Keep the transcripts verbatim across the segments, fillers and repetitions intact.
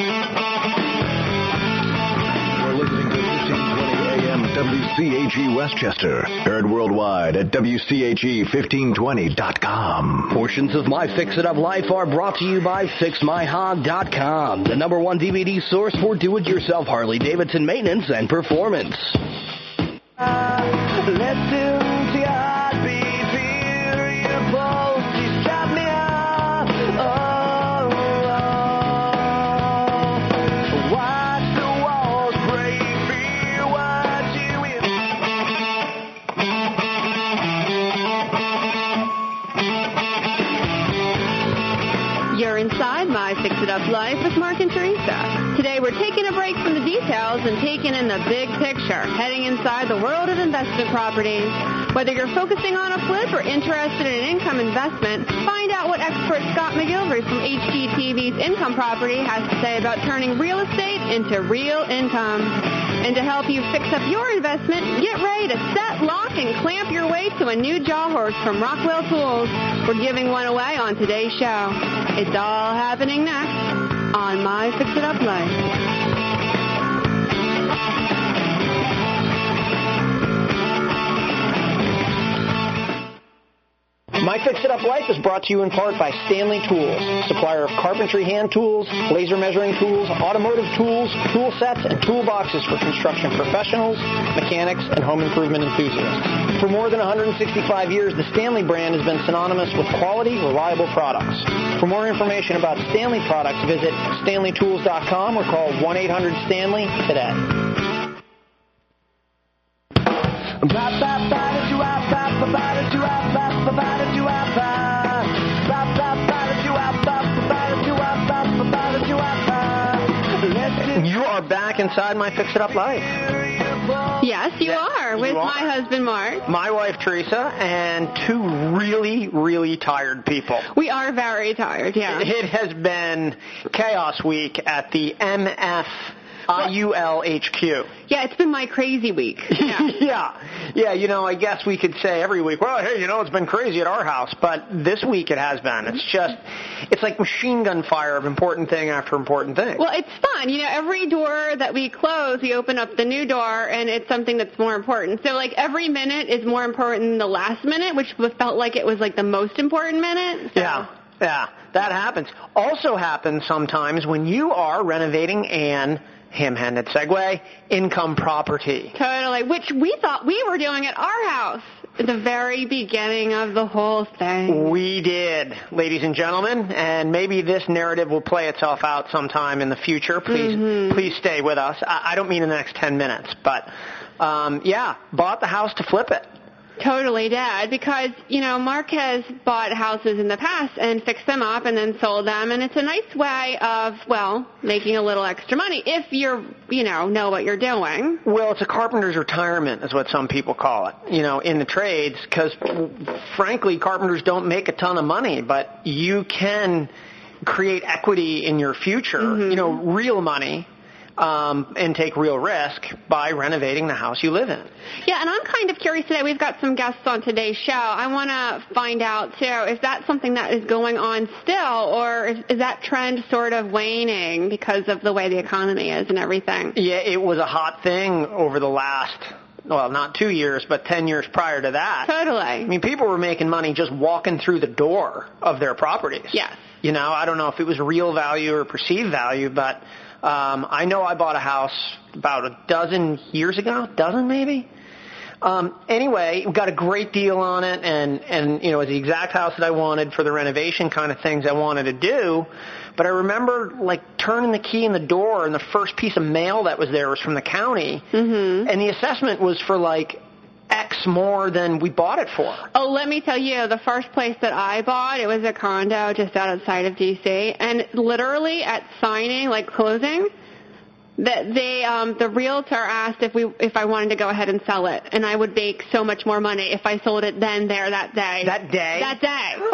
W C H E Westchester. Heard worldwide at W C H E fifteen twenty dot com. Portions of My Fix It Up Life are brought to you by Fix My Hog dot com, the number one D V D source for do-it-yourself Harley-Davidson maintenance and performance. Uh, listen to your heartbeat, feel your pulse, you shut me up. Oh, oh. Watch the walls break, feel what you in. You're inside My Fix It Up Life with Mark and Teresa. Today we're taking a break from the details and taking in the big picture, heading inside the world of investment properties. Whether you're focusing on a flip or interested in an income investment, find out what expert Scott McGilvery from H G T V's Income Property has to say about turning real estate into real income. And to help you fix up your investment, get ready to set, lock, and clamp your way to a new jaw horse from Rockwell Tools. We're giving one away on today's show. It's all happening next on My Fix It Up Life. My Fix It Up Life is brought to you in part by Stanley Tools, supplier of carpentry hand tools, laser measuring tools, automotive tools, tool sets, and toolboxes for construction professionals, mechanics, and home improvement enthusiasts. For more than one hundred sixty-five years, the Stanley brand has been synonymous with quality, reliable products. For more information about Stanley products, visit stanley tools dot com or call one eight hundred Stanley today. You are back inside My Fix It Up Life. Yes, you Yeah, are, you with are. my husband, Mark. My wife, Teresa, and two really, really tired people. We are very tired, yeah. It has been chaos week at the M F I U L H Q. Yeah, it's been my crazy week. Yeah. yeah. Yeah, you know, I guess we could say every week, well, hey, you know, it's been crazy at our house, but this week it has been. It's just, it's like machine gun fire of important thing after important thing. Well, it's fun. You know, every door that we close, we open up the new door, and it's something that's more important. So, like, every minute is more important than the last minute, which felt like it was, like, the most important minute. So. Yeah. Yeah, that happens. Also happens sometimes when you are renovating an ham-handed segue, income property. Totally, which we thought we were doing at our house at the very beginning of the whole thing. We did, ladies and gentlemen, and maybe this narrative will play itself out sometime in the future. Please, mm-hmm. please stay with us. I, I don't mean in the next ten minutes, but um, yeah, bought the house to flip it. Totally, Dad, because, you know, Mark has bought houses in the past and fixed them up and then sold them, and it's a nice way of, well, making a little extra money if you're, you know, know what you're doing. Well, it's a carpenter's retirement is what some people call it, you know, in the trades, because, frankly, carpenters don't make a ton of money, but you can create equity in your future, mm-hmm. you know, real money. Um, and take real risk by renovating the house you live in. Yeah, and I'm kind of curious today. We've got some guests on today's show. I want to find out, too, if that's something that is going on still, or is, is that trend sort of waning because of the way the economy is and everything? Yeah, it was a hot thing over the last, well, not two years, but ten years prior to that. Totally. I mean, people were making money just walking through the door of their properties. Yes. You know, I don't know if it was real value or perceived value, but Um, I know I bought a house about a dozen years ago, dozen maybe. Um, anyway, we got a great deal on it, and, and you know, it was the exact house that I wanted for the renovation kind of things I wanted to do. But I remember, like, turning the key in the door, and the first piece of mail that was there was from the county, mm-hmm. and the assessment was for, like, X more than we bought it for. Oh, let me tell you, the first place that I bought, it was a condo just outside of D C, and literally at signing, like closing, that they, um, the realtor asked if we, if I wanted to go ahead and sell it, and I would make so much more money if I sold it then, there, that day. That day? That day. And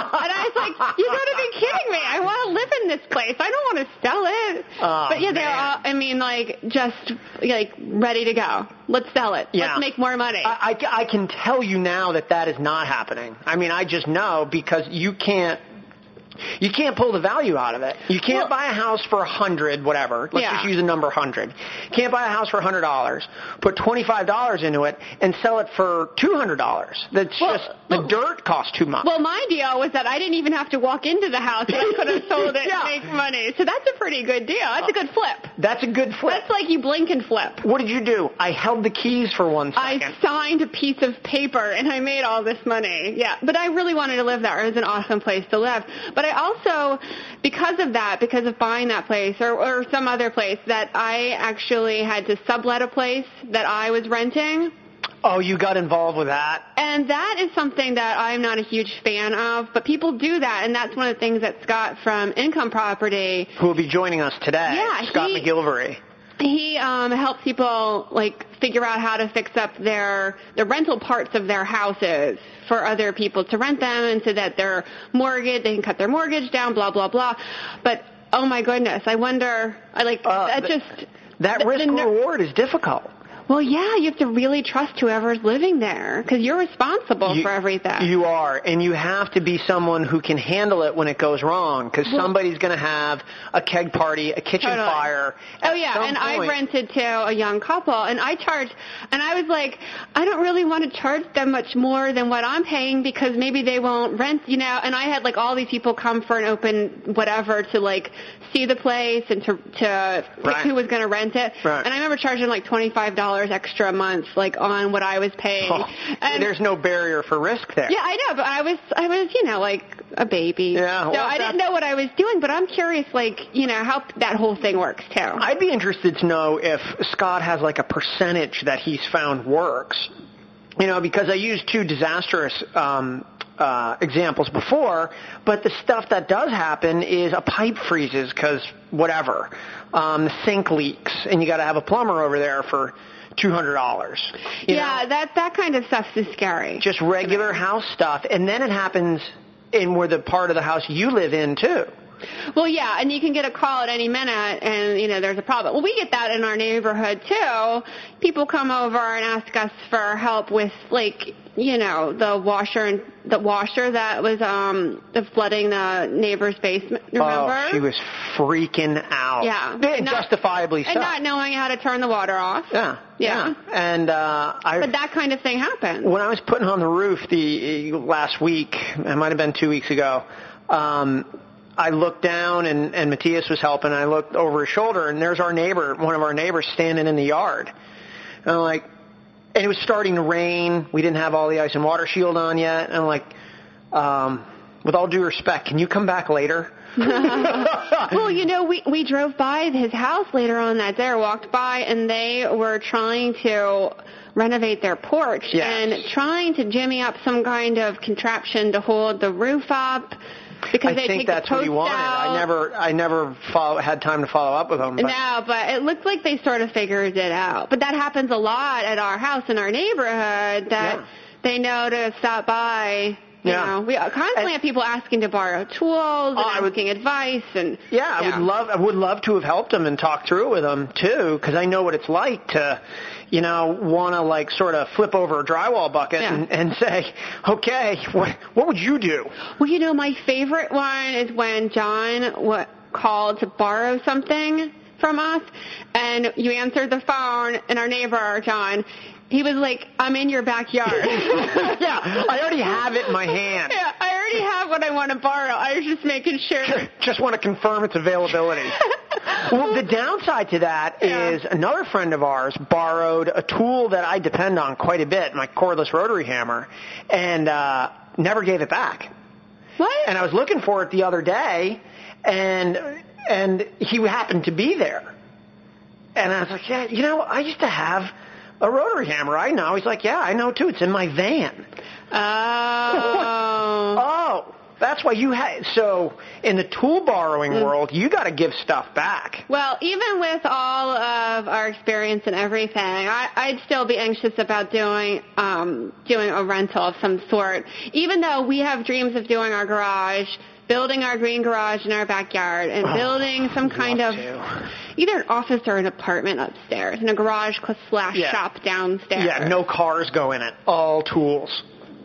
I was like, you gotta be kidding me. I want to live in this place. I don't want to sell it. Oh, but yeah, man. they're all, I mean, like, just, like, ready to go. Let's sell it. Yeah. Let's make more money. I, I, I can tell you now that that is not happening. I mean, I just know because you can't You can't pull the value out of it. You can't Well, buy a house for a hundred, whatever. Let's Yeah. just use a number hundred. Can't buy a house for a hundred dollars, put twenty-five dollars into it, and sell it for two hundred dollars. That's Well, just the well- dirt costs too much. Well, my deal was that I didn't even have to walk into the house. I could have sold it Yeah. and make money. So that's a pretty good deal. That's a good flip. That's a good flip. That's like you blink and flip. What did you do? I held the keys for one second. I signed a piece of paper and I made all this money. Yeah, but I really wanted to live there. It was an awesome place to live. But I also, because of that, because of buying that place or, or some other place, that I actually had to sublet a place that I was renting. Oh, you got involved with that? And that is something that I'm not a huge fan of, but people do that, and that's one of the things that Scott from Income Property, Who will be joining us today? Yeah, Scott he- McGilvery. he um, helps people like figure out how to fix up their the rental parts of their houses for other people to rent them, and so that their mortgage they can cut their mortgage down, blah blah blah. But oh my goodness, I wonder, I like Uh, that th- just That the- risk the ner- reward is difficult. Well, yeah, you have to really trust whoever's living there because you're responsible You- for everything. You are, and you have to be someone who can handle it when it goes wrong, because Well- somebody's going to have a keg party, a kitchen Totally. fire. Oh at yeah, some and I point. rented to a young couple, and I charged, and I was like, I don't really want to charge them much more than what I'm paying because maybe they won't rent, you know. And I had like all these people come for an open whatever to like see the place and to to pick Right. who was going to rent it. Right. And I remember charging like twenty-five dollars extra a month, like on what I was paying. Oh, and there's no barrier for risk there. yeah, I know, but I was, I was, you know, like a baby. Yeah, So well, I that's- didn't know what I was doing, but I'm curious, like, you know, how that whole thing works too. I'd be interested to know if Scott has like a percentage that he's found works. You know, because I used two disastrous um, uh, examples before, but the stuff that does happen is a pipe freezes because whatever, um, the sink leaks, and you got to have a plumber over there for two hundred dollars. Yeah, know? that that kind of stuff is scary. Just regular house stuff, and then it happens in where the part of the house you live in too. Well, yeah, and you can get a call at any minute, and you know there's a problem. Well, we get that in our neighborhood too. People come over and ask us for help with, like, you know, the washer and the washer that was um the flooding the neighbor's basement. Remember? Oh, she was freaking out. Yeah. And Not- justifiably so. and not knowing how to turn the water off. Yeah, Yeah. yeah. And uh, I, But that kind of thing happens. when I was putting on the roof the last week, it might have been two weeks ago, um, I looked down and, and Matthias was helping. And I looked over his shoulder, and there's our neighbor, one of our neighbors, standing in the yard. And I'm like, and it was starting to rain. We didn't have all the ice and water shield on yet. And I'm like, um, with all due respect, can you come back later? Well, you know, we we drove by his house later on that day, or walked by, and they were trying to renovate their porch Yes. and trying to jimmy up some kind of contraption to hold the roof up because I they think take that's the what he posts wanted. out. I never, I never follow, had time to follow up with him. But No, but it looked like they sort of figured it out. But that happens a lot at our house in our neighborhood that Yeah. they know to stop by. You Yeah. know, we constantly And- have people asking to borrow tools and Oh, I would- asking advice and Yeah, I would love, I would love to have helped him and talked through it with him too, because I know what it's like to, you know, want to like sort of flip over a drywall bucket Yeah. and, and say, okay, what what would you do? Well, you know, my favorite one is when John what, called to borrow something from us, and you answered the phone, and our neighbor, John, he was like, I'm in your backyard. Yeah, I already have it in my hand. Yeah, I already have what I want to borrow. I was just making sure. Just want to confirm its availability. Well, the downside to that Yeah. is another friend of ours borrowed a tool that I depend on quite a bit, my cordless rotary hammer, and uh, never gave it back. What? And I was looking for it the other day, and and he happened to be there. And I was like, yeah, you know, I used to have a rotary hammer. I know. He's like, yeah, I know too. It's in my van. Oh. Oh, that's why you had. So in the tool borrowing Mm. world, you got to give stuff back. Well, even with all of our experience and everything, I, I'd still be anxious about doing um, doing a rental of some sort. Even though we have dreams of doing our garage, building our green garage in our backyard, and Oh, building some I'd kind love of to. either an office or an apartment upstairs, and a garage slash Yeah. shop downstairs. Yeah, no cars go in it. All tools.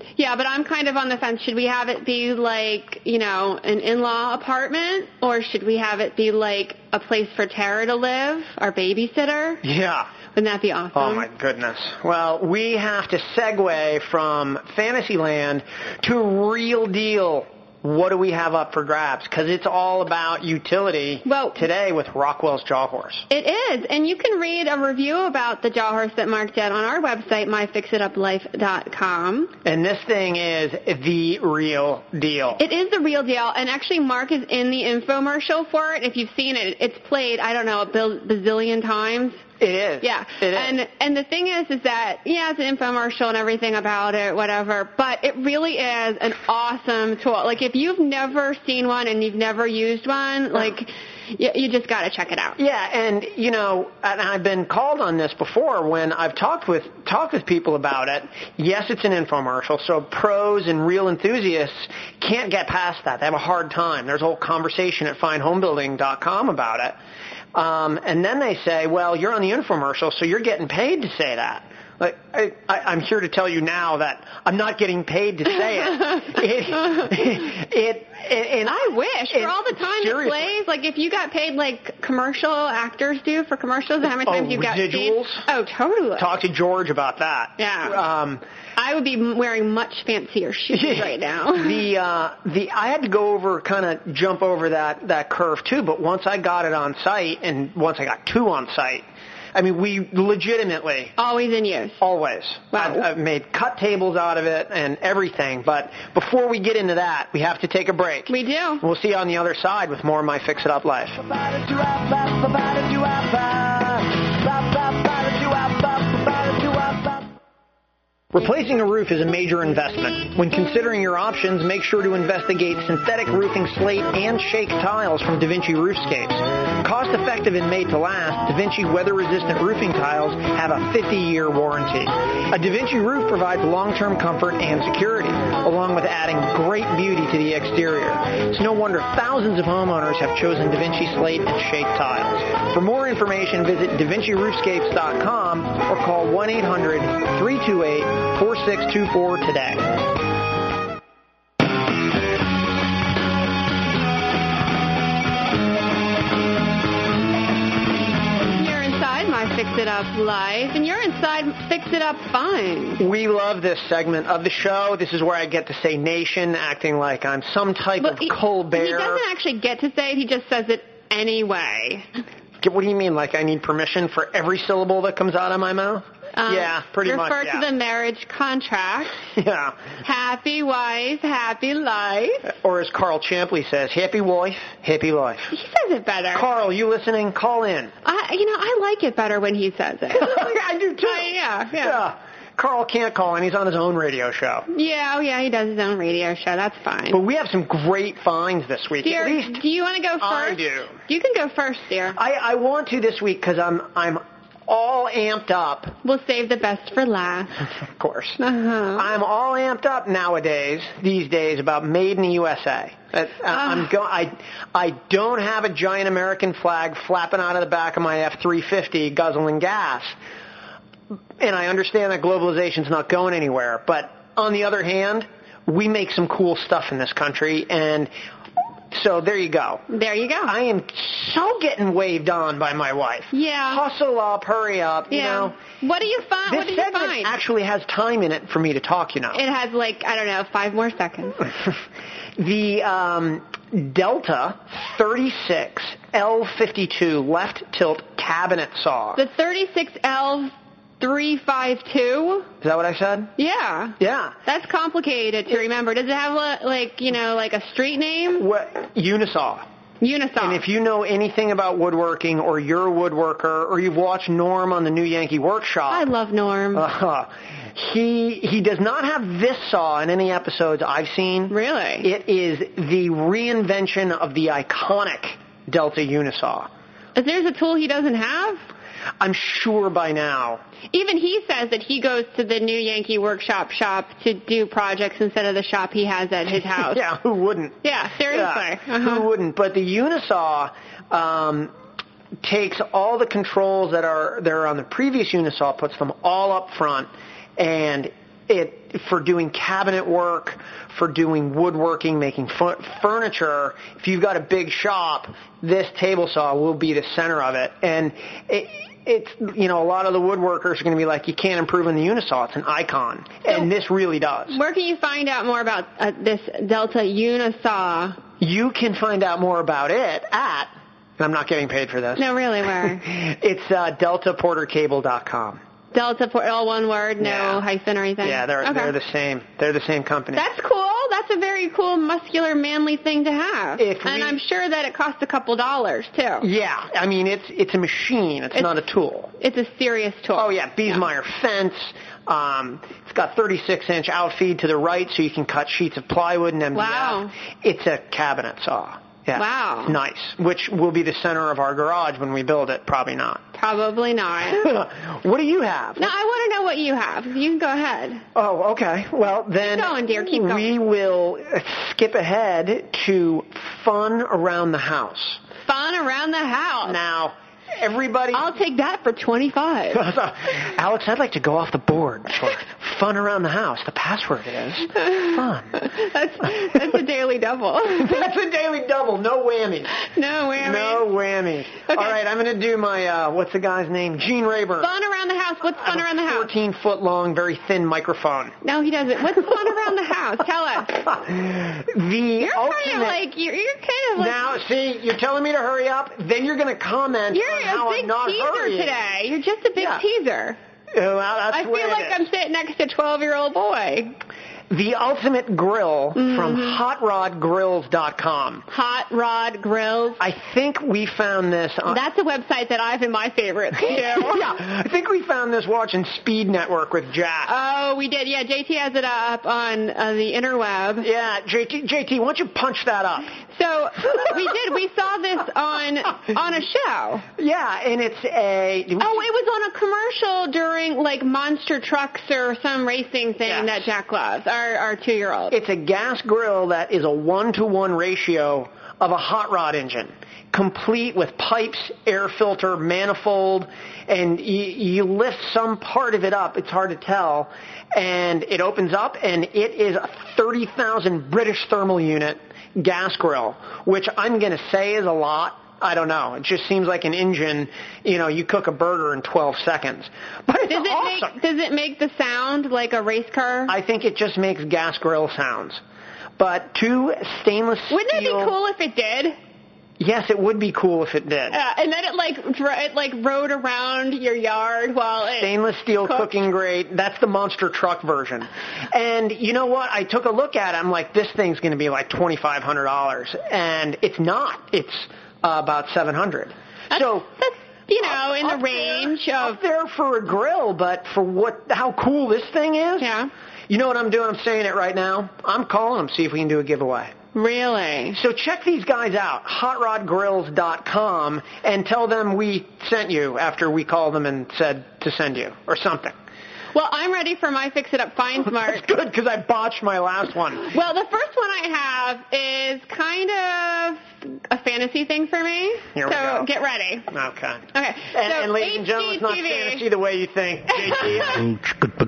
Yeah, but I'm kind of on the fence. Should we have it be like, you know, an in-law apartment, or should we have it be like a place for Tara to live, our babysitter? Yeah. Wouldn't that be awesome? Oh, my goodness. Well, we have to segue from Fantasyland to real deal. What do we have up for grabs? Because it's all about utility well, today with Rockwell's Jaw Horse. It is. And you can read a review about the Jaw Horse that Mark did on our website, my fix it up life dot com. And this thing is the real deal. It is the real deal. And actually, Mark is in the infomercial for it. If you've seen it, it's played, I don't know, a bazillion times. It is. Yeah. It is. And and the thing is, is that, yeah, it's an infomercial and everything about it, whatever, but it really is an awesome tool. Like, if you've never seen one and you've never used one, like, you, you just got to check it out. Yeah, and, you know, and I've been called on this before when I've talked with talked with people about it. Yes, it's an infomercial, so pros and real enthusiasts can't get past that. They have a hard time. There's a whole conversation at fine home building dot com about it. Um, and then they say, well, you're on the infomercial, so you're getting paid to say that. Like, I, I, I'm here to tell you now that I'm not getting paid to say it. it, it, it and I wish it, for all the time seriously. it plays. Like, if you got paid like commercial actors do for commercials, how many times oh, you got paid? residuals? Oh, totally. Talk to George about that. Yeah. Um, I would be wearing much fancier shoes right now. the uh, the I had to go over, kind of jump over that that curve too. But once I got it on site, and once I got two on site, I mean, we legitimately always in use. Always. Wow. I've, I've made cut tables out of it and everything. But before we get into that, we have to take a break. We do. We'll see you on the other side with more of My Fix It Up Life. Replacing a roof is a major investment. When considering your options, make sure to investigate synthetic roofing slate and shake tiles from DaVinci Roofscapes. Cost effective and made to last, DaVinci weather-resistant roofing tiles have a fifty-year warranty. A DaVinci roof provides long-term comfort and security, along with adding great beauty to the exterior. It's no wonder thousands of homeowners have chosen DaVinci slate and shake tiles. For more information, visit Da Vinci Roofscapes dot com or call one eight hundred three two eight four six two four today. You're inside My Fix It Up Life, and you're inside Fix It Up Fine. We love this segment of the show. This is where I get to say nation, acting like I'm some type But of he, Colbert. He doesn't actually get to say it, he just says it anyway. What do you mean, like I need permission for every syllable that comes out of my mouth? Um, yeah, pretty refer much, Refer yeah. to the marriage contract. Yeah. Happy wife, happy life. Or as Carl Champley says, happy wife, happy life. He says it better. Carl, you listening? Call in. I, you know, I like it better when he says it. I do too. Uh, yeah, yeah. Yeah. Carl can't call in. He's on his own radio show. Yeah, oh yeah, he does his own radio show. That's fine. But we have some great finds this week. Dear, At least do you want to go first? I do. You can go first, dear. I, I want to this week because I'm I'm all amped up. We'll save the best for last. Of course. Uh-huh. I'm all amped up nowadays, these days, about Made in the U S A. Uh, I'm go- I, I don't have a giant American flag flapping out of the back of my F three fifty guzzling gas. And I understand that globalization's not going anywhere. But on the other hand, we make some cool stuff in this country, and so there you go. There you go. I am so getting waved on by my wife. Yeah. Hustle up, hurry up, you yeah. know. What do you find? This What did you segment find? actually has time in it for me to talk, you know. It has like, I don't know, five more seconds. The um, Delta thirty-six L fifty-two left tilt cabinet saw. The thirty-six L three fifty-two? Is that what I said? Yeah. Yeah. That's complicated to remember. Does it have a, like, you know, like a street name? What, Unisaw. Unisaw. And if you know anything about woodworking, or you're a woodworker, or you've watched Norm on the New Yankee Workshop. I love Norm. Uh, he he does not have this saw in any episodes I've seen. Really? It is the reinvention of the iconic Delta Unisaw. Is there a tool he doesn't have? I'm sure by now. Even he says that he goes to the New Yankee Workshop shop to do projects instead of the shop he has at his house. Yeah, who wouldn't? Yeah, seriously. Yeah, uh-huh. Who wouldn't? But the Unisaw um, takes all the controls that are that are on the previous Unisaw, puts them all up front, and it it for doing cabinet work, for doing woodworking, making fu- furniture. If you've got a big shop, this table saw will be the center of it. And it, it's, you know, a lot of the woodworkers are going to be like, you can't improve on the Unisaw. It's an icon. And this really does. Where can you find out more about uh, this Delta Unisaw? You can find out more about it at, and I'm not getting paid for this. No, really, where? It's uh, delta porter cable dot com. Delta, all one word, no Yeah. hyphen or anything? Yeah, they're okay. they're the same. They're the same company. That's cool. That's a very cool, muscular, manly thing to have. If and we- I'm sure that it costs a couple dollars, too. Yeah, I mean, it's it's a machine. It's, It's- not a tool. It's a serious tool. Oh, yeah, Biesmeyer fence. Um, it's got thirty-six inch outfeed to the right so you can cut sheets of plywood and M D F. Wow. It's a cabinet saw. Yeah. Wow. It's nice, which will be the center of our garage when we build it. Probably not. Probably not. What do you have? No, I want to know what you have. You can go ahead. Oh, okay. Well, then Keep going, dear. Keep going. we will skip ahead to fun around the house. Fun around the house. Now, everybody... I'll take that for twenty-five. Alex, I'd like to go off the board for fun around the house. The password is fun. That's that's a daily double. That's a daily double. No whammies. No whammy. No whammies. Okay. All right, I'm going to do my, uh, what's the guy's name? Gene Rayburn. Fun around the house. What's fun around the house? fourteen foot long, very thin microphone. No, he doesn't. What's fun around the house? Tell us. The You're ultimate... kind of like you're, you're kind of like Now, see, you're telling me to hurry up, then you're going to comment you're on a how big I'm not teaser hurrying. today. You're just a big Yeah. teaser. Well, that's I the way feel it like is. I'm sitting next to a twelve-year-old boy. The Ultimate Grill Mm-hmm. from hot rod grills dot com. Hot Rod Grills. I think we found this on... That's a website that I have in my favorites too. yeah, I think we found this watching Speed Network with Jack. Oh, we did. Yeah, J T has it up on uh, the interweb. yeah, J T, J T, why don't you punch that up? So we did. We saw this on on a show. Yeah, and it's a... Oh, it was on a commercial during like Monster Trucks or some racing thing Yes. that Jack loves. Our our two year old. It's a gas grill that is a one-to-one ratio of a hot rod engine, complete with pipes, air filter, manifold, and you, you lift some part of it up. It's hard to tell. And it opens up, and it is a thirty thousand British thermal unit gas grill, which I'm going to say is a lot. I don't know. It just seems like an engine. You know, you cook a burger in twelve seconds. But it's Does it awesome. make Does it make the sound like a race car? I think it just makes gas grill sounds. But two stainless Wouldn't it be steel... cool if it did? Yes, it would be cool if it did. Uh, and then it like dr- it like rode around your yard while it Stainless steel cooked. cooking grate. That's the monster truck version. And you know what? I took a look at it. I'm like, this thing's going to be like twenty-five hundred dollars. And it's not. It's uh, about seven hundred dollars. That's, So... that's you know in the up range there, of up there for a grill, but for what? How cool this thing is? yeah. You know what I'm doing? I'm saying it right now. I'm calling them, see if we can do a giveaway. Really? So check these guys out, hot rod grills dot com, and tell them we sent you after we called them and said to send you, or something. Well, I'm ready for my Fix It Up Fine Smart. That's good, because I botched my last one. Well, the first one I have is kind of a fantasy thing for me. Here we so go. get ready. Okay. Okay. And, so and ladies and gentlemen, it's not H G T V. fantasy the way you think, J T.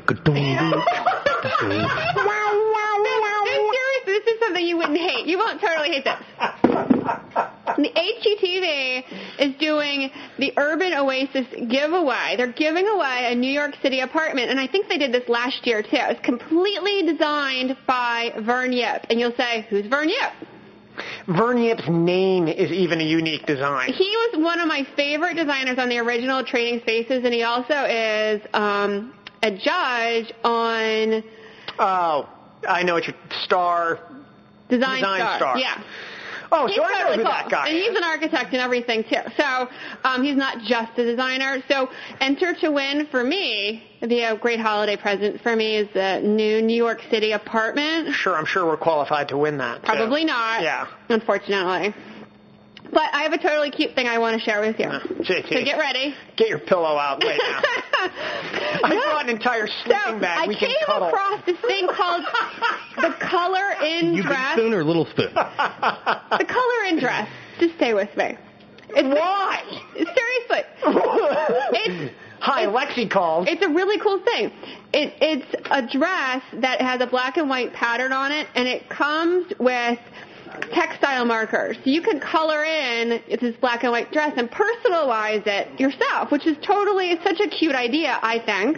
This, this is something you wouldn't hate. You won't totally hate this. The H G T V is doing the Urban Oasis giveaway. They're giving away a New York City apartment, and I think they did this last year, too. It's completely designed by Vern Yip. And you'll say, who's Vern Yip? Vern Yip's name is even a unique design. He was one of my favorite designers on the original Trading Spaces, and he also is um, a judge on Oh, I know what your star... Design, Design Star. Star. Yeah. Oh, He's so I know totally who cool. that guy and is. he's an architect and everything, too. So um, he's not just a designer. So enter to win for me, the uh, great holiday present for me is the new New York City apartment. Sure, I'm sure we're qualified to win that. too. Probably not, Yeah. unfortunately. But I have a totally cute thing I want to share with you. Uh, J T, So get ready. get your pillow out right now. I No. brought an entire So sleeping bag. I we came can cuddle. across this thing called the Color in You big Dress. spoon or little spoon? The Color in Dress. Just stay with me. It's Why? Seriously. It's Hi, it's, Lexi called. It's a really cool thing. It, it's a dress that has a black and white pattern on it, and it comes with textile markers. So you can color in this black and white dress and personalize it yourself, which is totally such a cute idea, I think.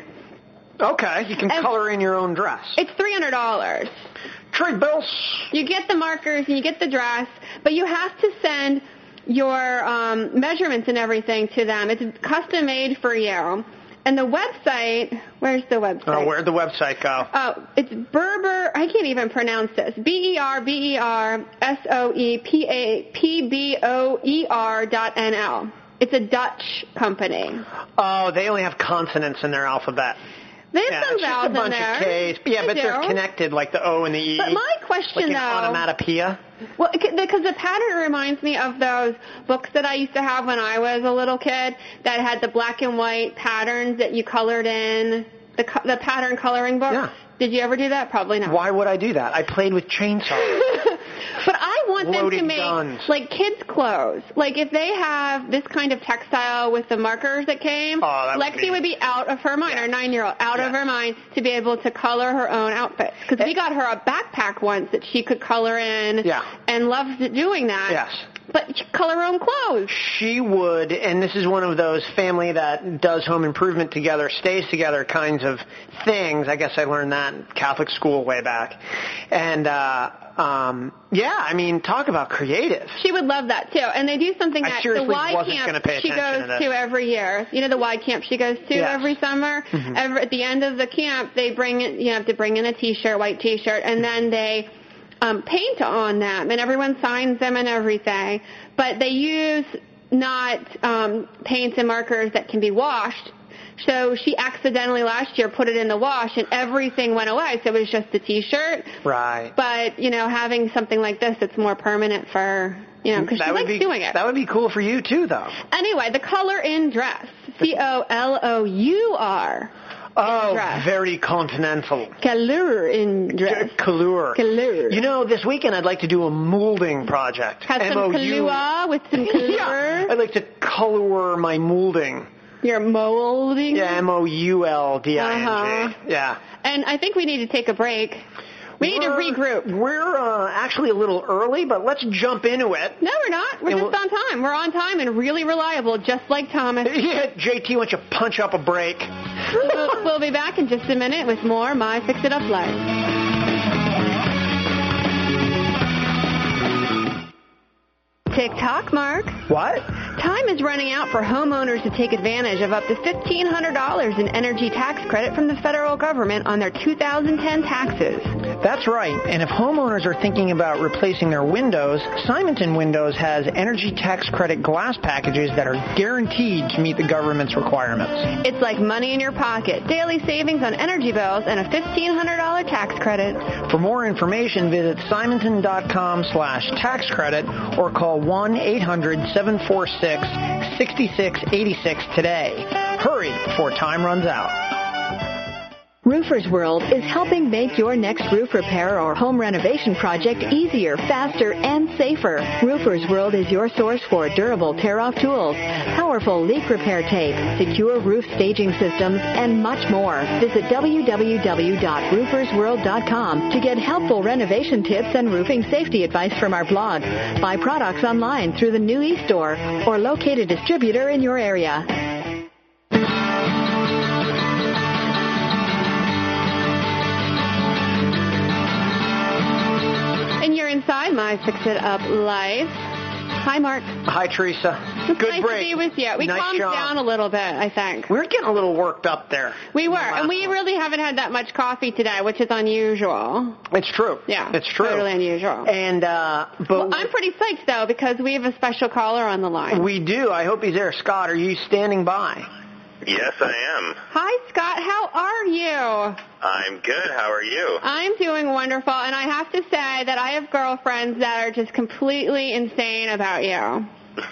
Okay, you can and color in your own dress. It's three hundred dollars. Trade bills. You get the markers and you get the dress, but you have to send your um, measurements and everything to them. It's custom made for you. And the website, where's the website? Oh, where'd the website go? Oh, it's Berber, I can't even pronounce this, B E R B E R S O E P A P B O E R dot N L. It's a Dutch company. Oh, they only have consonants in their alphabet. They have yeah, some vowels in there. It's just a bunch of K's. Yeah, they but do. They're connected, like the O and the E. But my question, like though... Like an onomatopoeia? Well, because the pattern reminds me of those books that I used to have when I was a little kid that had the black and white patterns that you colored in, the the pattern coloring books. Yeah. Did you ever do that? Probably not. Why would I do that? I played with chainsaws. But I want Loaded them to make, guns. like, kids' clothes. Like, if they have this kind of textile with the markers that came, oh, that Lexi would be... would be out of her mind, yes. our nine-year-old, out yes. of her mind to be able to color her own outfits. Because we got her a backpack once that she could color in yeah. and loved doing that. Yes. But she color her own clothes. She would, and this is one of those family that does home improvement together, stays together kinds of things. I guess I learned that in Catholic school way back. And, uh, um, yeah, I mean, talk about creative. She would love that, too. And they do something I that seriously the Y wasn't camp gonna pay she attention goes to, to every year. You know the Y camp she goes to yes. every summer? Mm-hmm. Every, at the end of the camp, they bring in, you have to bring in a T-shirt, white T-shirt, and then they um, paint on them, and everyone signs them and everything. But they use not um, paints and markers that can be washed. So she accidentally last year put it in the wash, and everything went away. So it was just the T-shirt. Right. But, you know, having something like this that's more permanent for, you know, because she likes be, doing it. That would be cool for you, too, though. Anyway, the color in dress. C O L O U R. Oh, dress. Very continental. Color in dress. Color. Color. You know, this weekend I'd like to do a molding project. Have some color with some color. Yeah, I'd like to color my molding. You're molding? Yeah, M O U L D I N G. Uh-huh. Yeah. And I think we need to take a break. We need we're, to regroup. We're uh, actually a little early, but let's jump into it. No, we're not. We're and just we'll, on time. We're on time and really reliable, just like Thomas. Yeah, J T, why don't you punch up a break? we'll, we'll be back in just a minute with more My Fix It Up Life. Tick-tock, Mark. What? Time is running out for homeowners to take advantage of up to fifteen hundred dollars in energy tax credit from the federal government on their two thousand ten taxes. That's right. And if homeowners are thinking about replacing their windows, Simonton Windows has energy tax credit glass packages that are guaranteed to meet the government's requirements. It's like money in your pocket, daily savings on energy bills, and a fifteen hundred dollars tax credit. For more information, visit simonton.com slash tax credit or call one eight hundred seven four six six six eight six today. Hurry before time runs out. Roofers World is helping make your next roof repair or home renovation project easier, faster, and safer. Roofers World is your source for durable tear-off tools, powerful leak repair tape, secure roof staging systems, and much more. Visit w w w dot roofers world dot com to get helpful renovation tips and roofing safety advice from our blog. Buy products online through the new e-store or locate a distributor in your area. Inside My Fix It Up Life. Hi, Mark. Hi, Teresa. It's Good nice break. to be with you. We nice calmed job. down a little bit, I think. We were getting a little worked up there. We were, and we really haven't had that much coffee today, which is unusual. It's true. Yeah, it's true. Totally unusual. And uh, but well, I'm pretty psyched though because we have a special caller on the line. We do. I hope he's there. Scott, are you standing by? Yes, I am. Hi, Scott. How are you? I'm good. How are you? I'm doing wonderful, and I have to say that I have girlfriends that are just completely insane about you.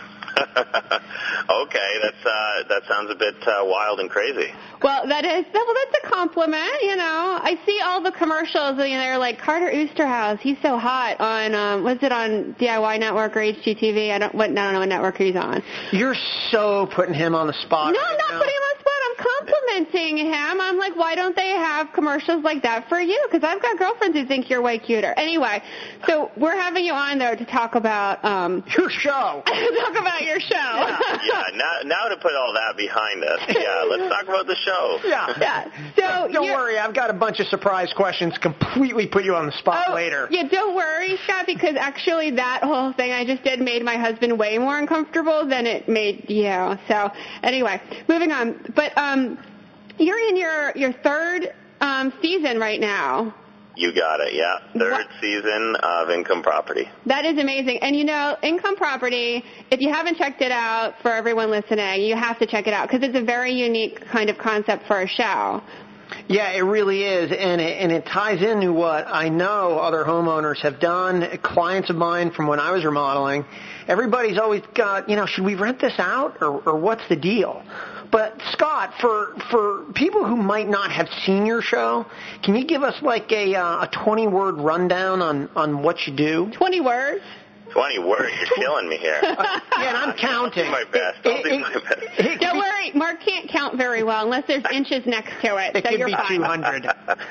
Okay, that's uh, that sounds a bit uh, wild and crazy. Well, that is well, that's a compliment. You know, I see all the commercials, and they're like Carter Oosterhouse. He's so hot on um, what's it on D I Y Network or H G T V? I don't what I don't know what network he's on. You're so putting him on the spot. No, right I'm not now. putting him on the spot. I'm complimenting him. I'm like, why don't they have commercials like that for you? Because I've got girlfriends who think you're way cuter. Anyway, so we're having you on, though, to talk about... Um, your show. talk about your show. Yeah, yeah now, now to put all that behind us, yeah, let's talk about the show. Yeah. yeah. So Don't worry, I've got a bunch of surprise questions, completely put you on the spot oh, later. Yeah, don't worry, Scott, because actually that whole thing I just did made my husband way more uncomfortable than it made you. So anyway, moving on. But um, you're in your, your third um, season right now. You got it, yeah. Third what? season of Income Property. That is amazing. And, you know, Income Property, if you haven't checked it out, for everyone listening, you have to check it out because it's a very unique kind of concept for a show. Yeah, it really is, and it, and it ties into what I know other homeowners have done, clients of mine from when I was remodeling. Everybody's always got, you know, should we rent this out, or, or what's the deal? But, Scott, for for people who might not have seen your show, can you give us like a uh, a twenty-word rundown on, on what you do? twenty words? twenty words. You're killing me here. Uh, yeah, and I'm counting. I'll do my best. I'll do my best. It, Don't worry. Mark can't count very well unless there's inches next to it. It so could you're be fine. two hundred.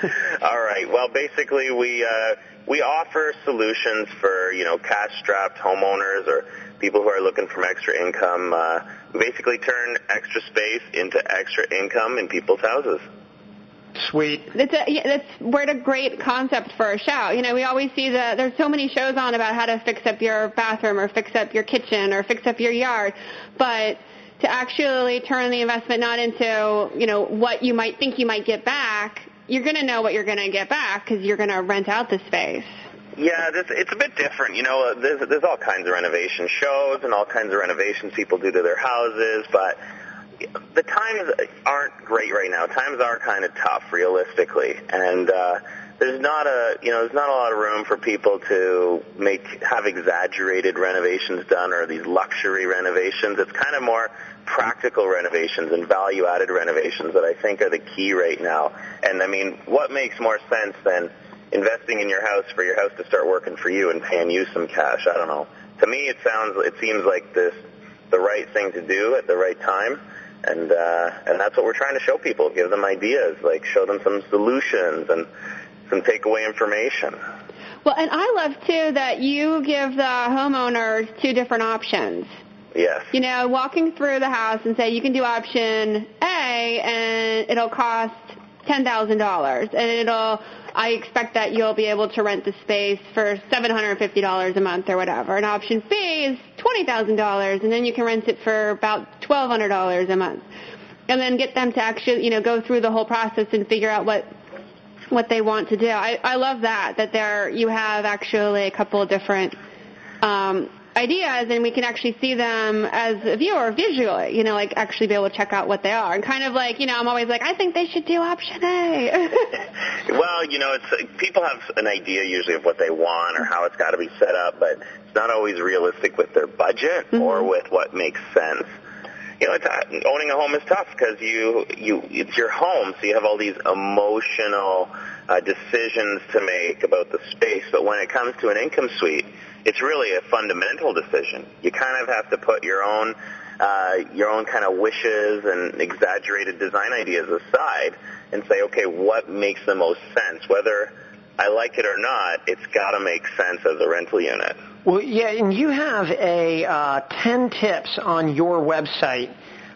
All right. Well, basically, we uh, we offer solutions for, you know, cash-strapped homeowners or people who are looking for extra income. Uh, we basically turn extra space into extra income in people's houses. Sweet. That's a, yeah, that's what a great concept for a show. You know, we always see the there's so many shows on about how to fix up your bathroom or fix up your kitchen or fix up your yard, but to actually turn the investment not into, you know, what you might think you might get back, you're going to know what you're going to get back because you're going to rent out the space. Yeah, this, it's a bit different. You know, there's, there's all kinds of renovation shows and all kinds of renovations people do to their houses, but the times aren't great right now. Times are kind of tough, realistically, and uh, there's not a you know there's not a lot of room for people to make have exaggerated renovations done or these luxury renovations. It's kind of more practical renovations and value-added renovations that I think are the key right now. And I mean, what makes more sense than investing in your house for your house to start working for you and paying you some cash? I don't know. To me, it sounds it seems like this the right thing to do at the right time. And uh, and that's what we're trying to show people, give them ideas, like show them some solutions and some takeaway information. Well, and I love, too, that you give the homeowners two different options. Yes. You know, walking through the house and say you can do option A and it'll cost ten thousand dollars, and it'll I expect that you'll be able to rent the space for seven hundred fifty dollars a month or whatever. And option B is twenty thousand dollars, and then you can rent it for about twelve hundred dollars a month. And then get them to actually, you know, go through the whole process and figure out what what they want to do. I, I love that, that there you have actually a couple of different um, ideas, and we can actually see them as a viewer visually, you know, like actually be able to check out what they are. And kind of like, you know, I'm always like, I think they should do option A. Well, you know, it's people have an idea usually of what they want or how it's got to be set up, but it's not always realistic with their budget mm-hmm. or with what makes sense. You know, it's, owning a home is tough because you, you, it's your home, so you have all these emotional uh, decisions to make about the space. But when it comes to an income suite, it's really a fundamental decision. You kind of have to put your own, uh, your own kind of wishes and exaggerated design ideas aside and say, okay, what makes the most sense? Whether I like it or not, it's got to make sense as a rental unit. Well, yeah, and you have a uh, ten tips on your website,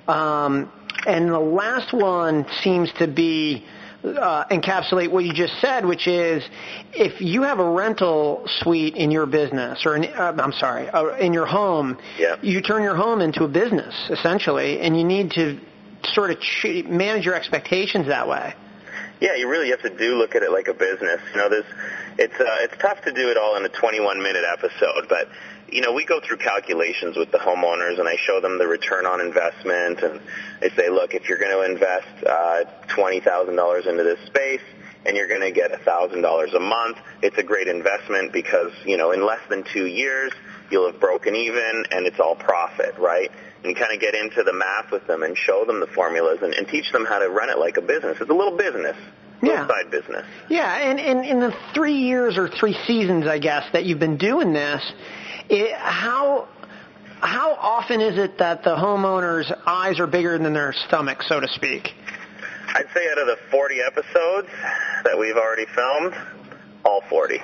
um, and the last one seems to be uh, encapsulate what you just said, which is if you have a rental suite in your business, or in, uh, I'm sorry, uh, in your home, yeah. you turn your home into a business essentially, and you need to sort of ch- manage your expectations that way. Yeah, you really have to do look at it like a business. You know, there's, it's uh, it's tough to do it all in a twenty-one minute episode, but you know, we go through calculations with the homeowners, and I show them the return on investment, and I say, look, if you're going to invest uh, twenty thousand dollars into this space, and you're going to get one thousand dollars a month, it's a great investment because, you know, in less than two years, you'll have broken even, and it's all profit, right? And you kind of get into the math with them and show them the formulas and, and teach them how to run it like a business. It's a little business, a little yeah. side business. Yeah, and, and in the three years or three seasons, I guess, that you've been doing this, it, how how often is it that the homeowner's eyes are bigger than their stomach, so to speak? I'd say out of the forty episodes that we've already filmed, all forty.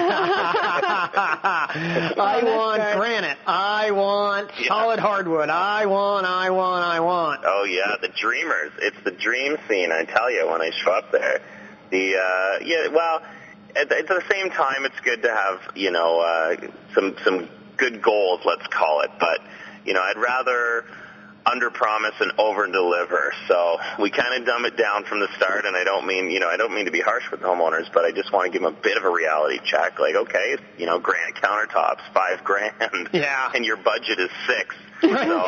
I want granite. I want Yeah. solid hardwood. I want, I want, I want. Oh, yeah, the dreamers. It's the dream scene, I tell you, when I show up there. The, uh, yeah, well, at, at the same time, it's good to have, you know, uh, some, some good goals, let's call it. But, you know, I'd rather under-promise and over-deliver. So we kind of dumb it down from the start, and I don't mean, you know, I don't mean to be harsh with homeowners, but I just want to give them a bit of a reality check. Like, okay, you know, granite countertops, five grand, yeah, and your budget is six. So,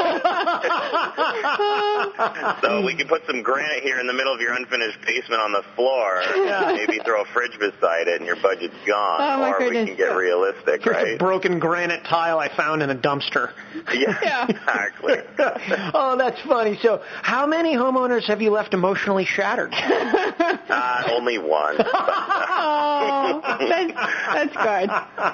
so we can put some granite here in the middle of your unfinished basement on the floor, yeah. maybe throw a fridge beside it, and your budget's gone. Oh, my or goodness. we can get realistic, Here's right? a broken granite tile I found in a dumpster. Yeah, Yeah. exactly. Oh, that's funny. So how many homeowners have you left emotionally shattered? Uh, only one. Oh, that's, that's good.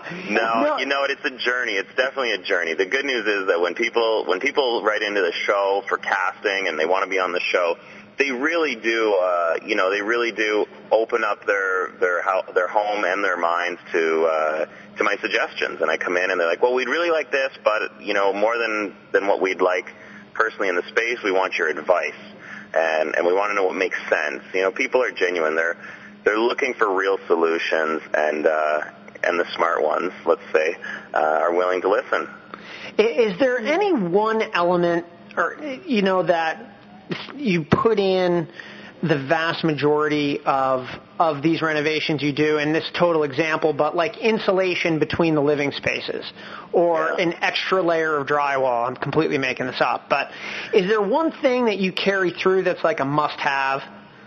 No, No. you know what? It's a journey. It's definitely a journey. The good news is that when people when people write into the show for casting and they want to be on the show, they really do. Uh, you know, they really do open up their their ho- their home and their minds to uh, to my suggestions. And I come in and they're like, "Well, we'd really like this, but you know, more than than what we'd like personally in the space, we want your advice." And, and we want to know what makes sense. You know, people are genuine. They're they're looking for real solutions, and uh, and the smart ones, let's say, uh, are willing to listen. Is there any one element, or you know, that you put in the vast majority of of these renovations you do, in this total example, but like insulation between the living spaces, or Yeah. an extra layer of drywall? I'm completely making this up, but is there one thing that you carry through that's like a must-have?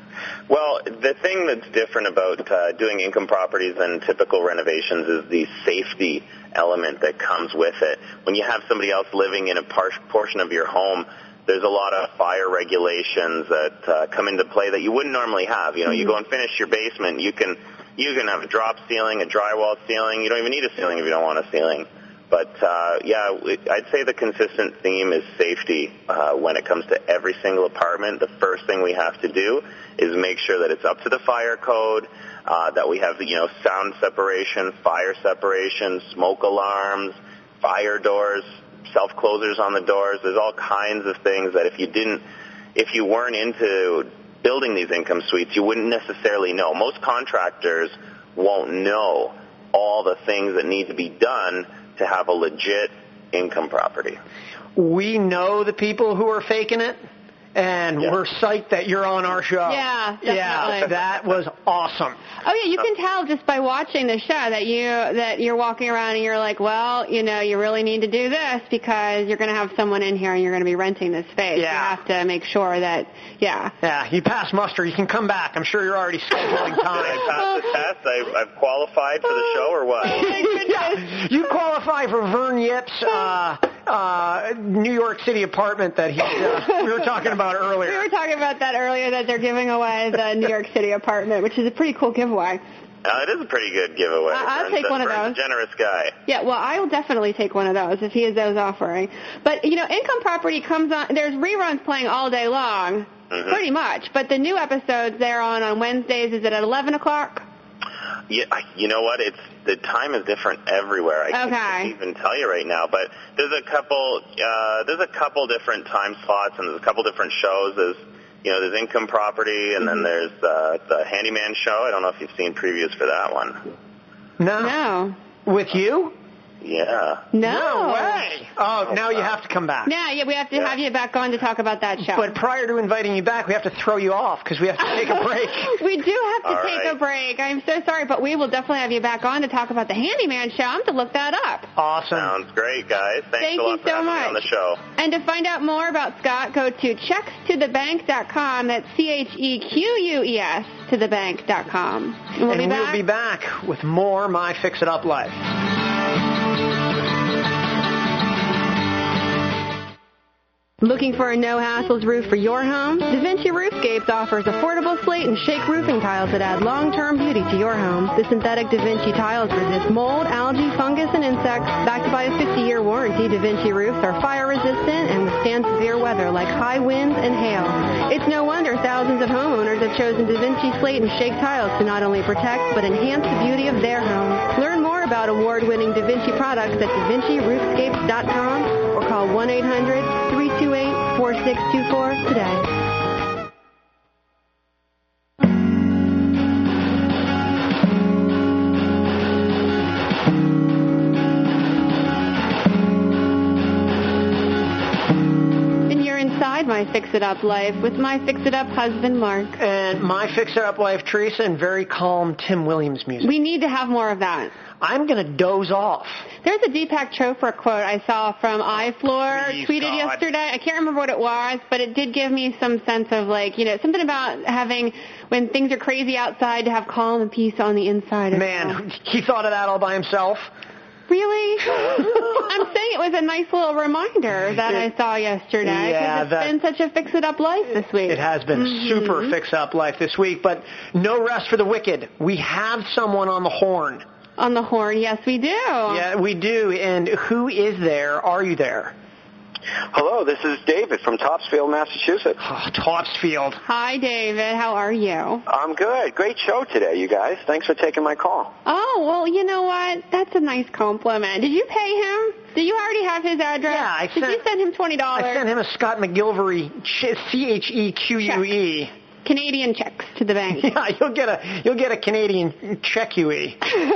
Well, the thing that's different about uh, doing income properties than typical renovations is the safety element that comes with it. When you have somebody else living in a par- portion of your home, there's a lot of fire regulations that uh, come into play that you wouldn't normally have. You know, you go and finish your basement, you can you can have a drop ceiling, a drywall ceiling. You don't even need a ceiling if you don't want a ceiling. But, uh, yeah, I'd say the consistent theme is safety. Uh, when it comes to every single apartment, the first thing we have to do is make sure that it's up to the fire code, uh, that we have, you know, sound separation, fire separation, smoke alarms, fire doors, self-closers on the doors. There's all kinds of things that if you didn't, if you weren't into building these income suites, you wouldn't necessarily know. Most contractors won't know all the things that need to be done to have a legit income property. We know the people who are faking it, and Yeah. we're psyched that you're on our show. Yeah, Yeah, definitely. that was awesome. Oh yeah, you can tell just by watching the show that you that you're walking around and you're like, well, you know, you really need to do this because you're going to have someone in here and you're going to be renting this space. Yeah. You have to make sure that, yeah. Yeah, you pass muster. You can come back. I'm sure you're already scheduling Did I time. pass the test? I, I've qualified for the show or what? Yeah, you qualify for Vern Yip's uh, uh, New York City apartment that he uh, we were talking about We earlier. were talking about that earlier, that they're giving away the New York City apartment, which is a pretty cool giveaway. Uh, it is a pretty good giveaway. I- I'll Vern's take a- one of Vern's those. a generous guy. Yeah, well, I will definitely take one of those if he is those offering. But, you know, Income Property comes on, there's reruns playing all day long, Mhm. pretty much. But the new episodes, they're on on Wednesdays. Is it at eleven o'clock? Yeah, you know what? It's the time is different everywhere. I Okay. can't even tell you right now, but there's a couple. Uh, there's a couple different time slots, and there's a couple different shows. There's, you know, there's Income Property, and then there's uh, the Handyman Show. I don't know if you've seen previews for that one. No. No. With you? Yeah. No. way. Oh, now you have to come back. No, yeah, we have to Yeah. have you back on to talk about that show. But prior to inviting you back, we have to throw you off because we have to take a break. We do have to All take right. a break. I'm so sorry, but we will definitely have you back on to talk about the Handyman Show. I'm going to look that up. Awesome. Sounds great, guys. Thanks Thank a lot you for so having me much. on the show. And to find out more about Scott, go to checks to the bank dot com. That's C H E Q U E S to the bank dot com. And we'll and be we'll back. be back with more My Fix It Up Life. Looking for a no-hassles roof for your home? DaVinci Roofscapes offers affordable slate and shake roofing tiles that add long-term beauty to your home. The synthetic DaVinci tiles resist mold, algae, fungus, and insects. Backed by a fifty-year warranty, DaVinci roofs are fire-resistant and withstand severe weather like high winds and hail. It's no wonder thousands of homeowners have chosen DaVinci slate and shake tiles to not only protect but enhance the beauty of their homes. Learn more about award-winning DaVinci products at Da Vinci Roofscapes dot com or call one eight hundred three two eight four six two four today. My Fix-It-Up Life with my Fix-It-Up husband, Mark. And my Fix-It-Up Life, Teresa, and very calm Tim Williams music. We need to have more of that. I'm going to doze off. There's a Deepak Chopra quote I saw from iFloor Please, tweeted God. yesterday. I can't remember what it was, but it did give me some sense of, like, you know, something about having, when things are crazy outside, to have calm and peace on the inside. Man, well. He thought of that all by himself. Really? I'm saying it was a nice little reminder that it, I saw yesterday. Yeah, it's that, been such a fix-it-up life this week. It has been mm-hmm. super fix-up life this week, but no rest for the wicked. We have someone on the horn. On the horn, yes, we do. Yeah, we do. And who is there? Are you there? Hello, this is David from Topsfield, Massachusetts. Oh, Topsfield. Hi, David. How are you? I'm good. Great show today, you guys. Thanks for taking my call. Oh, well, you know what? That's a nice compliment. Did you pay him? Did you already have his address? Yeah, I Did sent, you send him twenty dollars? I sent him a Scott McGilvery, C H E Q U E. Check. Canadian checks to the bank. Yeah, you'll get a you'll get a Canadian check U E.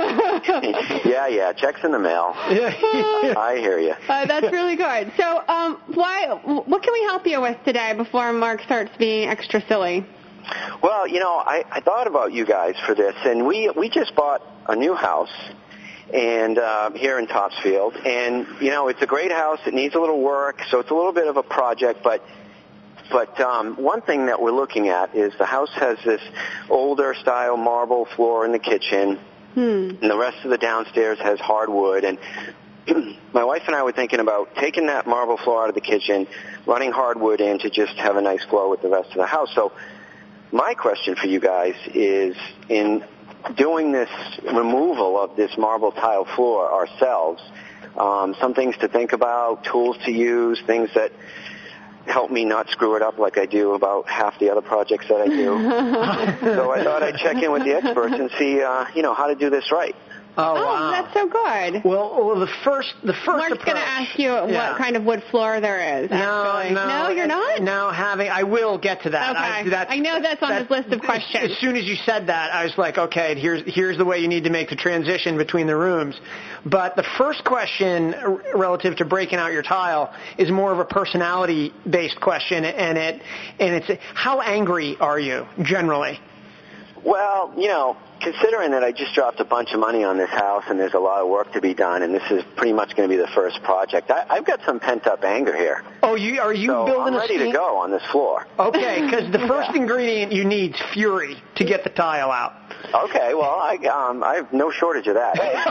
yeah, yeah, checks in the mail. I hear you. Uh, that's really good. So, um, why? What can we help you with today before Mark starts being extra silly? Well, you know, I, I thought about you guys for this, and we we just bought a new house, and uh, here in Topsfield, and you know, it's a great house. It needs a little work, so it's a little bit of a project, but. But um, one thing that we're looking at is the house has this older style marble floor in the kitchen, hmm. and the rest of the downstairs has hardwood. And my wife and I were thinking about taking that marble floor out of the kitchen, running hardwood in to just have a nice flow with the rest of the house. So my question for you guys is, in doing this removal of this marble tile floor ourselves, um, some things to think about, tools to use, things that help me not screw it up like I do about half the other projects that I do. So I thought I'd check in with the experts and see, uh, you know, how to do this right. Oh, oh wow. That's so good. Well, well the first, the first Mark's approach. going to ask you what yeah. kind of wood floor there is. No, actually. no, no, you're not. No, having I will get to that. Okay, I, that's, I know that's on that, his list of questions. As soon as you said that, I was like, okay, here's here's the way you need to make the transition between the rooms. But the first question relative to breaking out your tile is more of a personality-based question, and it and it's how angry are you generally? Well, you know, considering that I just dropped a bunch of money on this house and there's a lot of work to be done, and this is pretty much going to be the first project, I, I've got some pent-up anger here. Oh, you are you so building I'm ready a steam? to go on this floor. Okay, because the first ingredient you need is fury to get the tile out. Okay, well, I um, I have no shortage of that.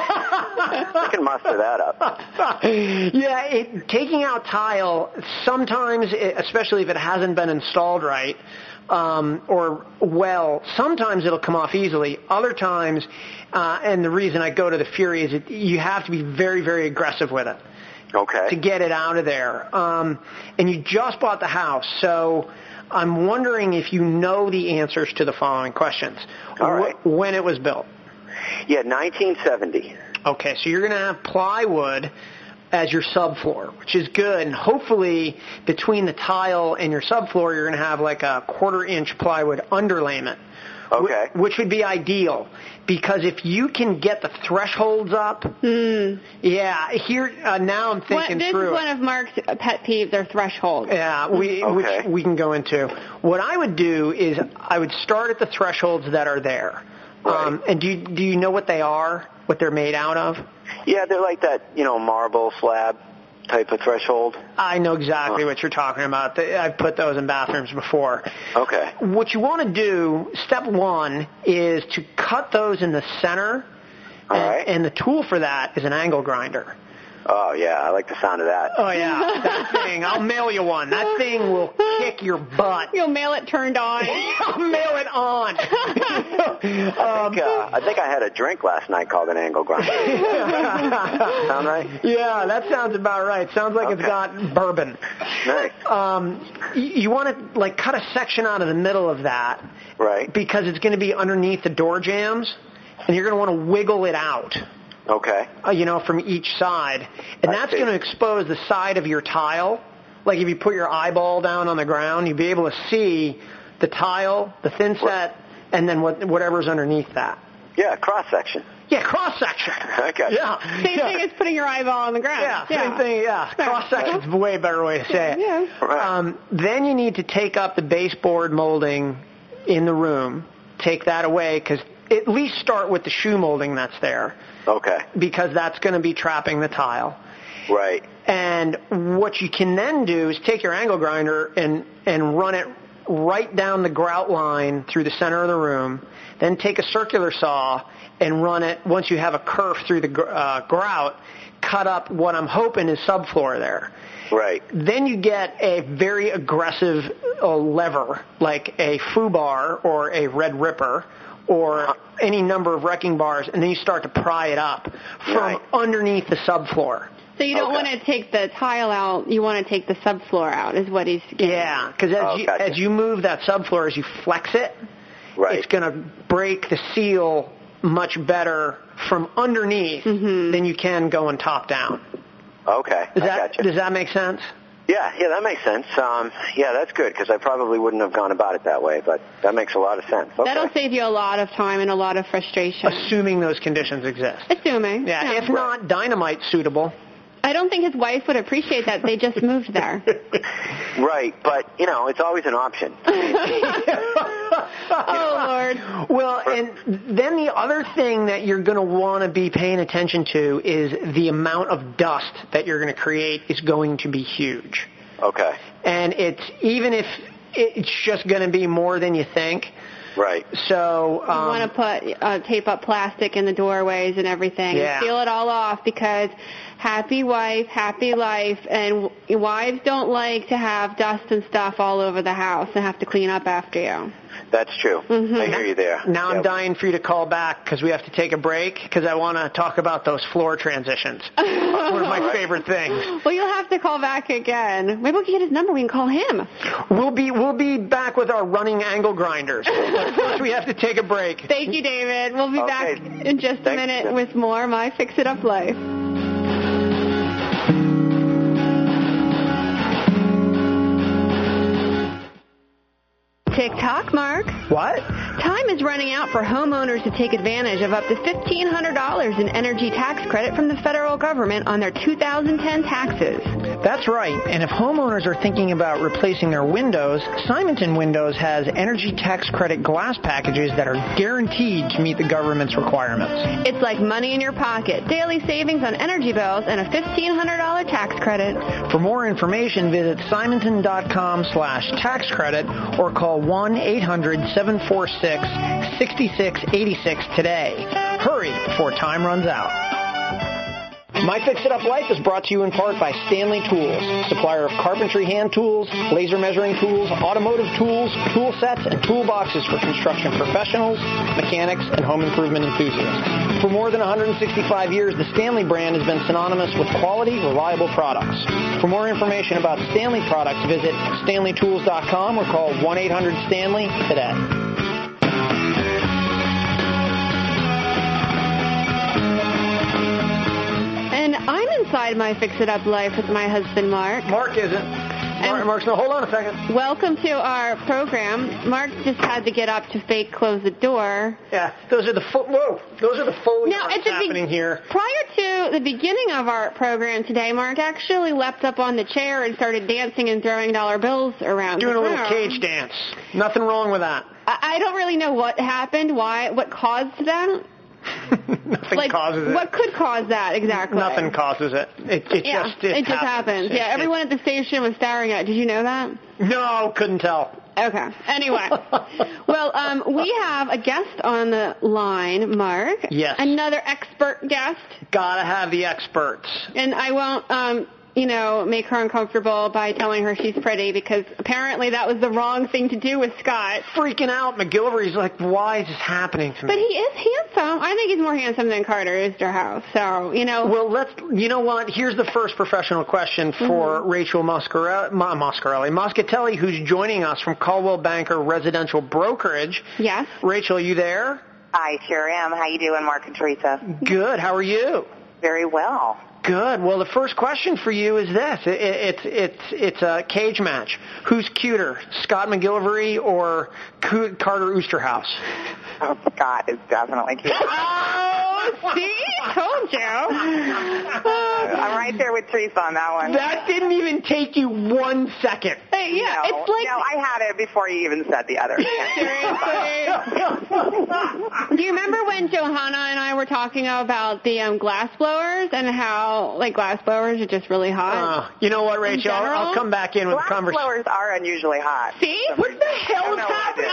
I can muster that up. Yeah, it, taking out tile, sometimes, it, especially if it hasn't been installed right, um, or well, sometimes it'll come off easily. Other times, uh, and the reason I go to the fury is it, you have to be very, very aggressive with it. Okay. To get it out of there. Um, and you just bought the house, so I'm wondering if you know the answers to the following questions. All right. Wh- when it was built. Yeah, nineteen seventy. Okay, so you're going to have plywood as your subfloor, which is good. And hopefully between the tile and your subfloor, you're going to have like a quarter inch plywood underlayment. Okay. Which would be ideal, because if you can get the thresholds up, mm. yeah, here, uh, now I'm thinking what, this through is one of Mark's pet peeves, are thresholds. Yeah, we, okay. which we can go into. What I would do is I would start at the thresholds that are there. Right. Um, and do you, do you know what they are, what they're made out of? Yeah, they're like that, you know, marble slab type of threshold. I know exactly huh. what you're talking about. I've put those in bathrooms before. Okay. What you want to do, step one, is to cut those in the center. All and, right. and the tool for that is an angle grinder. Oh, yeah, I like the sound of that. Oh, yeah, that thing. I'll mail you one. That thing will kick your butt. You'll mail it turned on. I'll mail it on. I, think, uh, I think I had a drink last night called an angle grinder. Sound right? Yeah, that sounds about right. Sounds like okay. It's got bourbon. Nice. Um, you, you want to, like, cut a section out of the middle of that. Right. Because it's going to be underneath the door jambs, and you're going to want to wiggle it out. Okay. Uh, you know, from each side. And I that's going to expose the side of your tile. Like if you put your eyeball down on the ground, you'll be able to see the tile, the thin set, and then what, whatever's underneath that. Yeah, cross-section. Yeah, cross-section. Okay. Yeah. Same yeah. thing as putting your eyeball on the ground. Yeah, yeah. same thing, yeah. Cross-section's a way better way to say it. Yeah. Right. Um, then you need to take up the baseboard molding in the room. Take that away, because at least start with the shoe molding that's there. Okay. Because that's going to be trapping the tile. Right. And what you can then do is take your angle grinder and, and run it right down the grout line through the center of the room. Then take a circular saw and run it, once you have a kerf through the uh, grout, cut up what I'm hoping is subfloor there. Right. Then you get a very aggressive uh, lever, like a FUBAR or a Red Ripper, or any number of wrecking bars, and then you start to pry it up from right. underneath the subfloor. So you don't okay. want to take the tile out, you want to take the subfloor out, is what he's getting. Yeah, because as, oh, you, gotcha. as you move that subfloor, as you flex it, right. it's going to break the seal much better from underneath mm-hmm. than you can going top down. Okay, Does I that, gotcha. Does that make sense? Yeah, yeah, that makes sense. Um, yeah, that's good, because I probably wouldn't have gone about it that way, but that makes a lot of sense. Okay. That'll save you a lot of time and a lot of frustration. Assuming those conditions exist. Assuming. Yeah, yeah. if not, dynamite's suitable. I don't think his wife would appreciate that. They just moved there. Right, but, you know, it's always an option. Oh, Lord. Well, and then the other thing that you're going to want to be paying attention to is the amount of dust that you're going to create is going to be huge. Okay. And it's even if it's just going to be more than you think. Right. So um, you want to put uh, tape up plastic in the doorways and everything, yeah. and seal it all off, because happy wife, happy life, and wives don't like to have dust and stuff all over the house and have to clean up after you. That's true. Mm-hmm. I hear you there. Now yep. I'm dying for you to call back because we have to take a break because I want to talk about those floor transitions. One of my right. favorite things. Well, you'll have to call back again. Maybe we can get his number. We can call him. We'll be we'll be back with our running angle grinders. But first we have to take a break. Thank you, David. We'll be okay. back in just a Thanks. minute with more My Fix It Up Life. Tick-tock, Mark. What? Time is running out for homeowners to take advantage of up to fifteen hundred dollars in energy tax credit from the federal government on their two thousand ten taxes. That's right. And if homeowners are thinking about replacing their windows, Simonton Windows has energy tax credit glass packages that are guaranteed to meet the government's requirements. It's like money in your pocket, daily savings on energy bills, and a fifteen hundred dollars tax credit. For more information, visit simonton.com slash tax credit or call one eight hundred seven four six six six eight six today. Hurry before time runs out. My Fix It Up Life is brought to you in part by Stanley Tools, supplier of carpentry hand tools, laser measuring tools, automotive tools, tool sets, and toolboxes for construction professionals, mechanics, and home improvement enthusiasts. For more than one hundred sixty-five years, the Stanley brand has been synonymous with quality, reliable products. For more information about Stanley products, visit stanley tools dot com or call one eight hundred Stanley today. And I'm inside My Fix It Up Life with my husband, Mark. Mark isn't. Mark, Mark's no, hold on a second. Welcome to our program. Mark just had to get up to fake close the door. Yeah, those are the fo- whoa, those are the Foley Now, arts at the happening be- here. Prior to the beginning of our program today, Mark actually leapt up on the chair and started dancing and throwing dollar bills around. Doing the a little room. cage dance. Nothing wrong with that. I, I don't really know what happened, why, what caused that. Nothing like, causes it. What could cause that exactly? Nothing causes it. It, it yeah, just it, it just happens. happens. Yeah, It- everyone at the station was staring at it. Did you know that? No, couldn't tell. Okay. Anyway. Well, um, we have a guest on the line, Mark. Yes. Another expert guest. Gotta have the experts. And I won't, um, you know, make her uncomfortable by telling her she's pretty, because apparently that was the wrong thing to do with Scott. Freaking out. McGillivray's like, why is this happening to me? But he is handsome. I think he's more handsome than Carter Oosterhouse. So, you know. Well, let's, you know what? Here's the first professional question for mm-hmm. Rachel Moscarelli, Moscarelli, Moscatelli, who's joining us from Coldwell Banker Residential Brokerage. Yes. Rachel, are you there? I sure am. How you doing, Mark and Teresa? Good. How are you? Very well. Good. Well, the first question for you is this. It, it, it's it's it's a cage match. Who's cuter, Scott McGillivray or Carter Oosterhouse? Oh, Scott is definitely cuter. Oh, see? Told you. I'm right there with Teresa on that one. That didn't even take you one second. Hey, yeah, no, it's like... No, I had it before you even said the other. Seriously? Do you remember when Johanna and I were talking about the um, glass blowers and how, like, glass blowers are just really hot? Uh, you know what, Rachel? I'll, I'll come back in with glass a conversation. Glass blowers are unusually hot. See? What the hell is happening?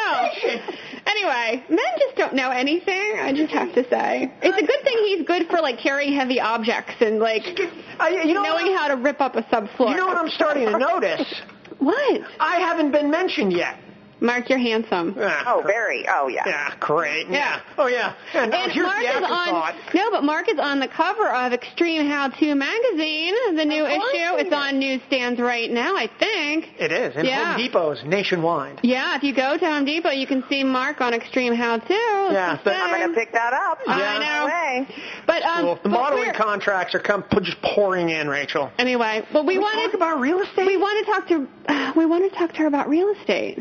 I know. Anyway, men just don't know anything, I just have to say. It's a good thing he's good for, like, carrying heavy objects and, like, I, you know knowing how to rip up a subfloor. You know what I'm starting to notice? What? I haven't been mentioned yet. Mark, you're handsome. Yeah. Oh, very. Oh, yeah. Yeah, great. Yeah. yeah. Oh, yeah. And, and here's Mark the is on. No, but Mark is on the cover of Extreme How To magazine, the new issue. It's on newsstands right now, I think. It is. And yeah. Home Depot's nationwide. Yeah, if you go to Home Depot, you can see Mark on Extreme How To. Yeah, but I'm going to pick that up. Yeah. I know. Way. But um, cool. The but modeling contracts are come just pouring in, Rachel. Anyway, but we, we want to talk about real estate. We want to talk to. Uh, we want to talk to her about real estate.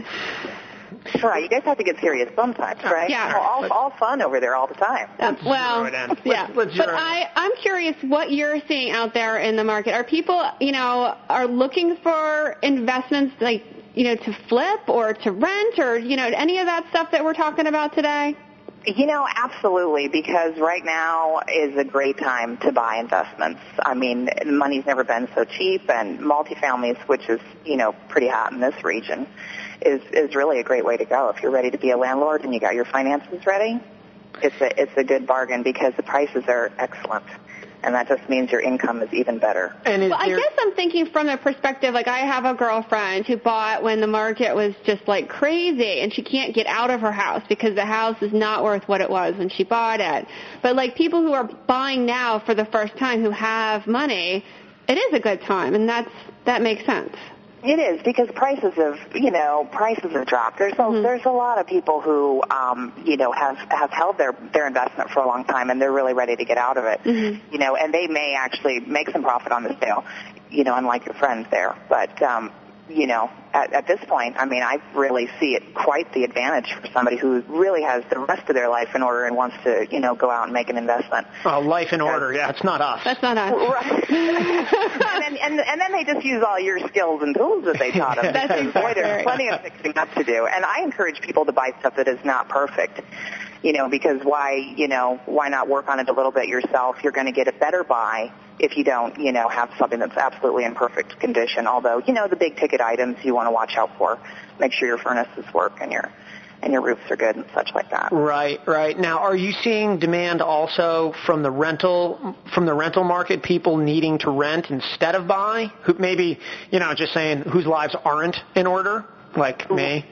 Right, you guys have to get serious sometimes, right? Yeah. All, all, all fun over there all the time. Uh, well, let's, yeah. Let's but I, I'm curious what you're seeing out there in the market. Are people, you know, are looking for investments like, you know, to flip or to rent or, you know, any of that stuff that we're talking about today? You know, absolutely, because right now is a great time to buy investments. I mean, money's never been so cheap, and multifamilies, which is, you know, pretty hot in this region, is is really a great way to go. If you're ready to be a landlord and you got your finances ready, it's a it's a good bargain because the prices are excellent. And that just means your income is even better. And is well, I guess I'm thinking from the perspective, like I have a girlfriend who bought when the market was just like crazy and she can't get out of her house because the house is not worth what it was when she bought it. But like people who are buying now for the first time who have money, it is a good time, and that's that makes sense. It is, because prices have, you know, prices have dropped. There's a, mm-hmm. there's a lot of people who, um, you know, have, have held their, their investment for a long time and they're really ready to get out of it. Mm-hmm. You know, and they may actually make some profit on the sale, you know, unlike your friends there. But, um, you know, at, at this point, I mean, I really see it quite the advantage for somebody who really has the rest of their life in order and wants to, you know, go out and make an investment. Oh, life in order. Yeah, it's not us. That's not us. Right. and, then, and, and then they just use all your skills and tools that they taught them. That's because, boy, there's plenty of fixing up to do. And I encourage people to buy stuff that is not perfect. You know, because why, you know, why not work on it a little bit yourself? You're going to get a better buy if you don't, you know, have something that's absolutely in perfect condition. Although, you know, the big ticket items you want to watch out for. Make sure your furnaces work and your and your roofs are good and such like that. Right, right. Now, are you seeing demand also from the rental from the rental market? People needing to rent instead of buy? Who maybe, you know, just saying whose lives aren't in order, like me.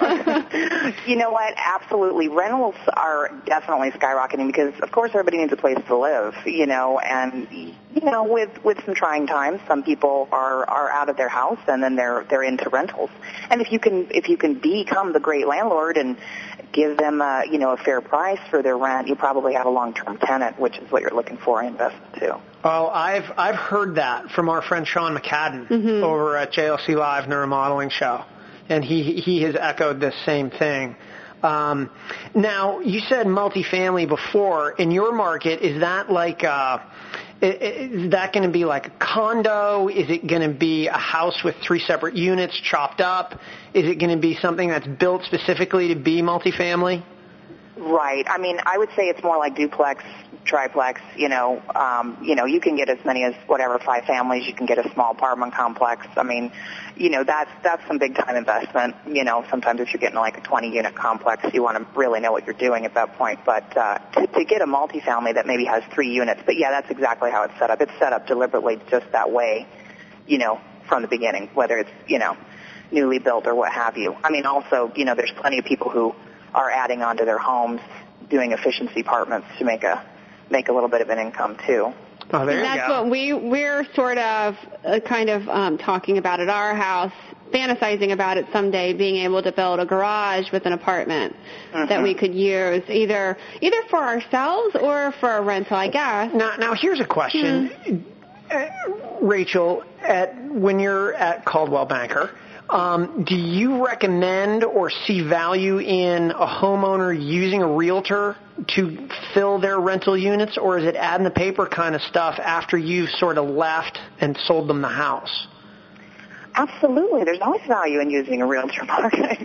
You know what? Absolutely. Rentals are definitely skyrocketing because, of course, everybody needs a place to live, you know, and, you know, with, with some trying times, some people are, are out of their house and then they're, they're into rentals. And if you can, if you can become the great landlord and give them, a, you know, a fair price for their rent, you probably have a long-term tenant, which is what you're looking for in investment too. Oh, I've, I've heard that from our friend Sean McCadden mm-hmm. over at J L C Live Neuromodeling Show. And he he has echoed this same thing. Um, now, you said multifamily before. In your market, is that like a, is that going to be like a condo? Is it going to be a house with three separate units chopped up? Is it going to be something that's built specifically to be multifamily? Right. I mean, I would say it's more like duplex triplex, you know, um, you know, you can get as many as whatever five families. You can get a small apartment complex. I mean, you know, that's that's some big time investment. You know, sometimes if you're getting like a twenty unit complex, you want to really know what you're doing at that point. But uh, to, to get a multifamily that maybe has three units, but yeah, that's exactly how it's set up. It's set up deliberately just that way, you know, from the beginning, whether it's, you know, newly built or what have you. I mean, also, you know, there's plenty of people who are adding onto their homes, doing efficiency apartments to make a make a little bit of an income too. Oh, there and you that's go. what we we're sort of uh, kind of um, talking about at our house, fantasizing about it someday, being able to build a garage with an apartment mm-hmm. that we could use either either for ourselves or for a rental, I guess. Now, now here's a question, mm-hmm. uh, Rachel. At when you're at Coldwell Banker. Um, do you recommend or see value in a homeowner using a realtor to fill their rental units, or is it ad in the paper kind of stuff after you've sort of left and sold them the house? Absolutely. There's always value in using a realtor marketing.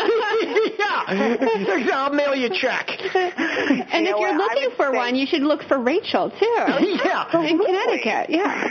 Yeah. I'll mail you a check. And you if you're looking for say, one, you should look for Rachel, too. Yeah. Absolutely. In Connecticut, yeah.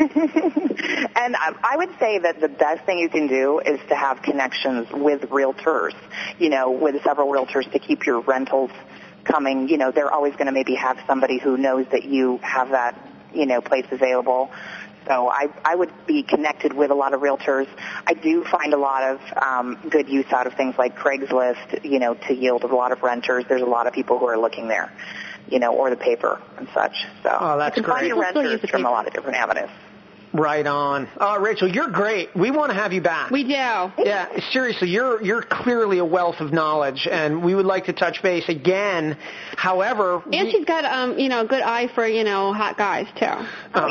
And I, I would say that the best thing you can do is to have connections with realtors, you know, with several realtors to keep your rentals coming. You know, they're always going to maybe have somebody who knows that you have that, you know, place available. So I, I would be connected with a lot of realtors. I do find a lot of um, good use out of things like Craigslist, you know, to yield a lot of renters. There's a lot of people who are looking there, you know, or the paper and such. So oh, that's you can great. find your renters from a lot of different avenues. Right on. Oh, Rachel, you're great. We want to have you back. We do. Yeah, seriously, you're you're clearly a wealth of knowledge, and we would like to touch base again. However, and we, she's got um, you know, a good eye for, you know, hot guys too. Oh.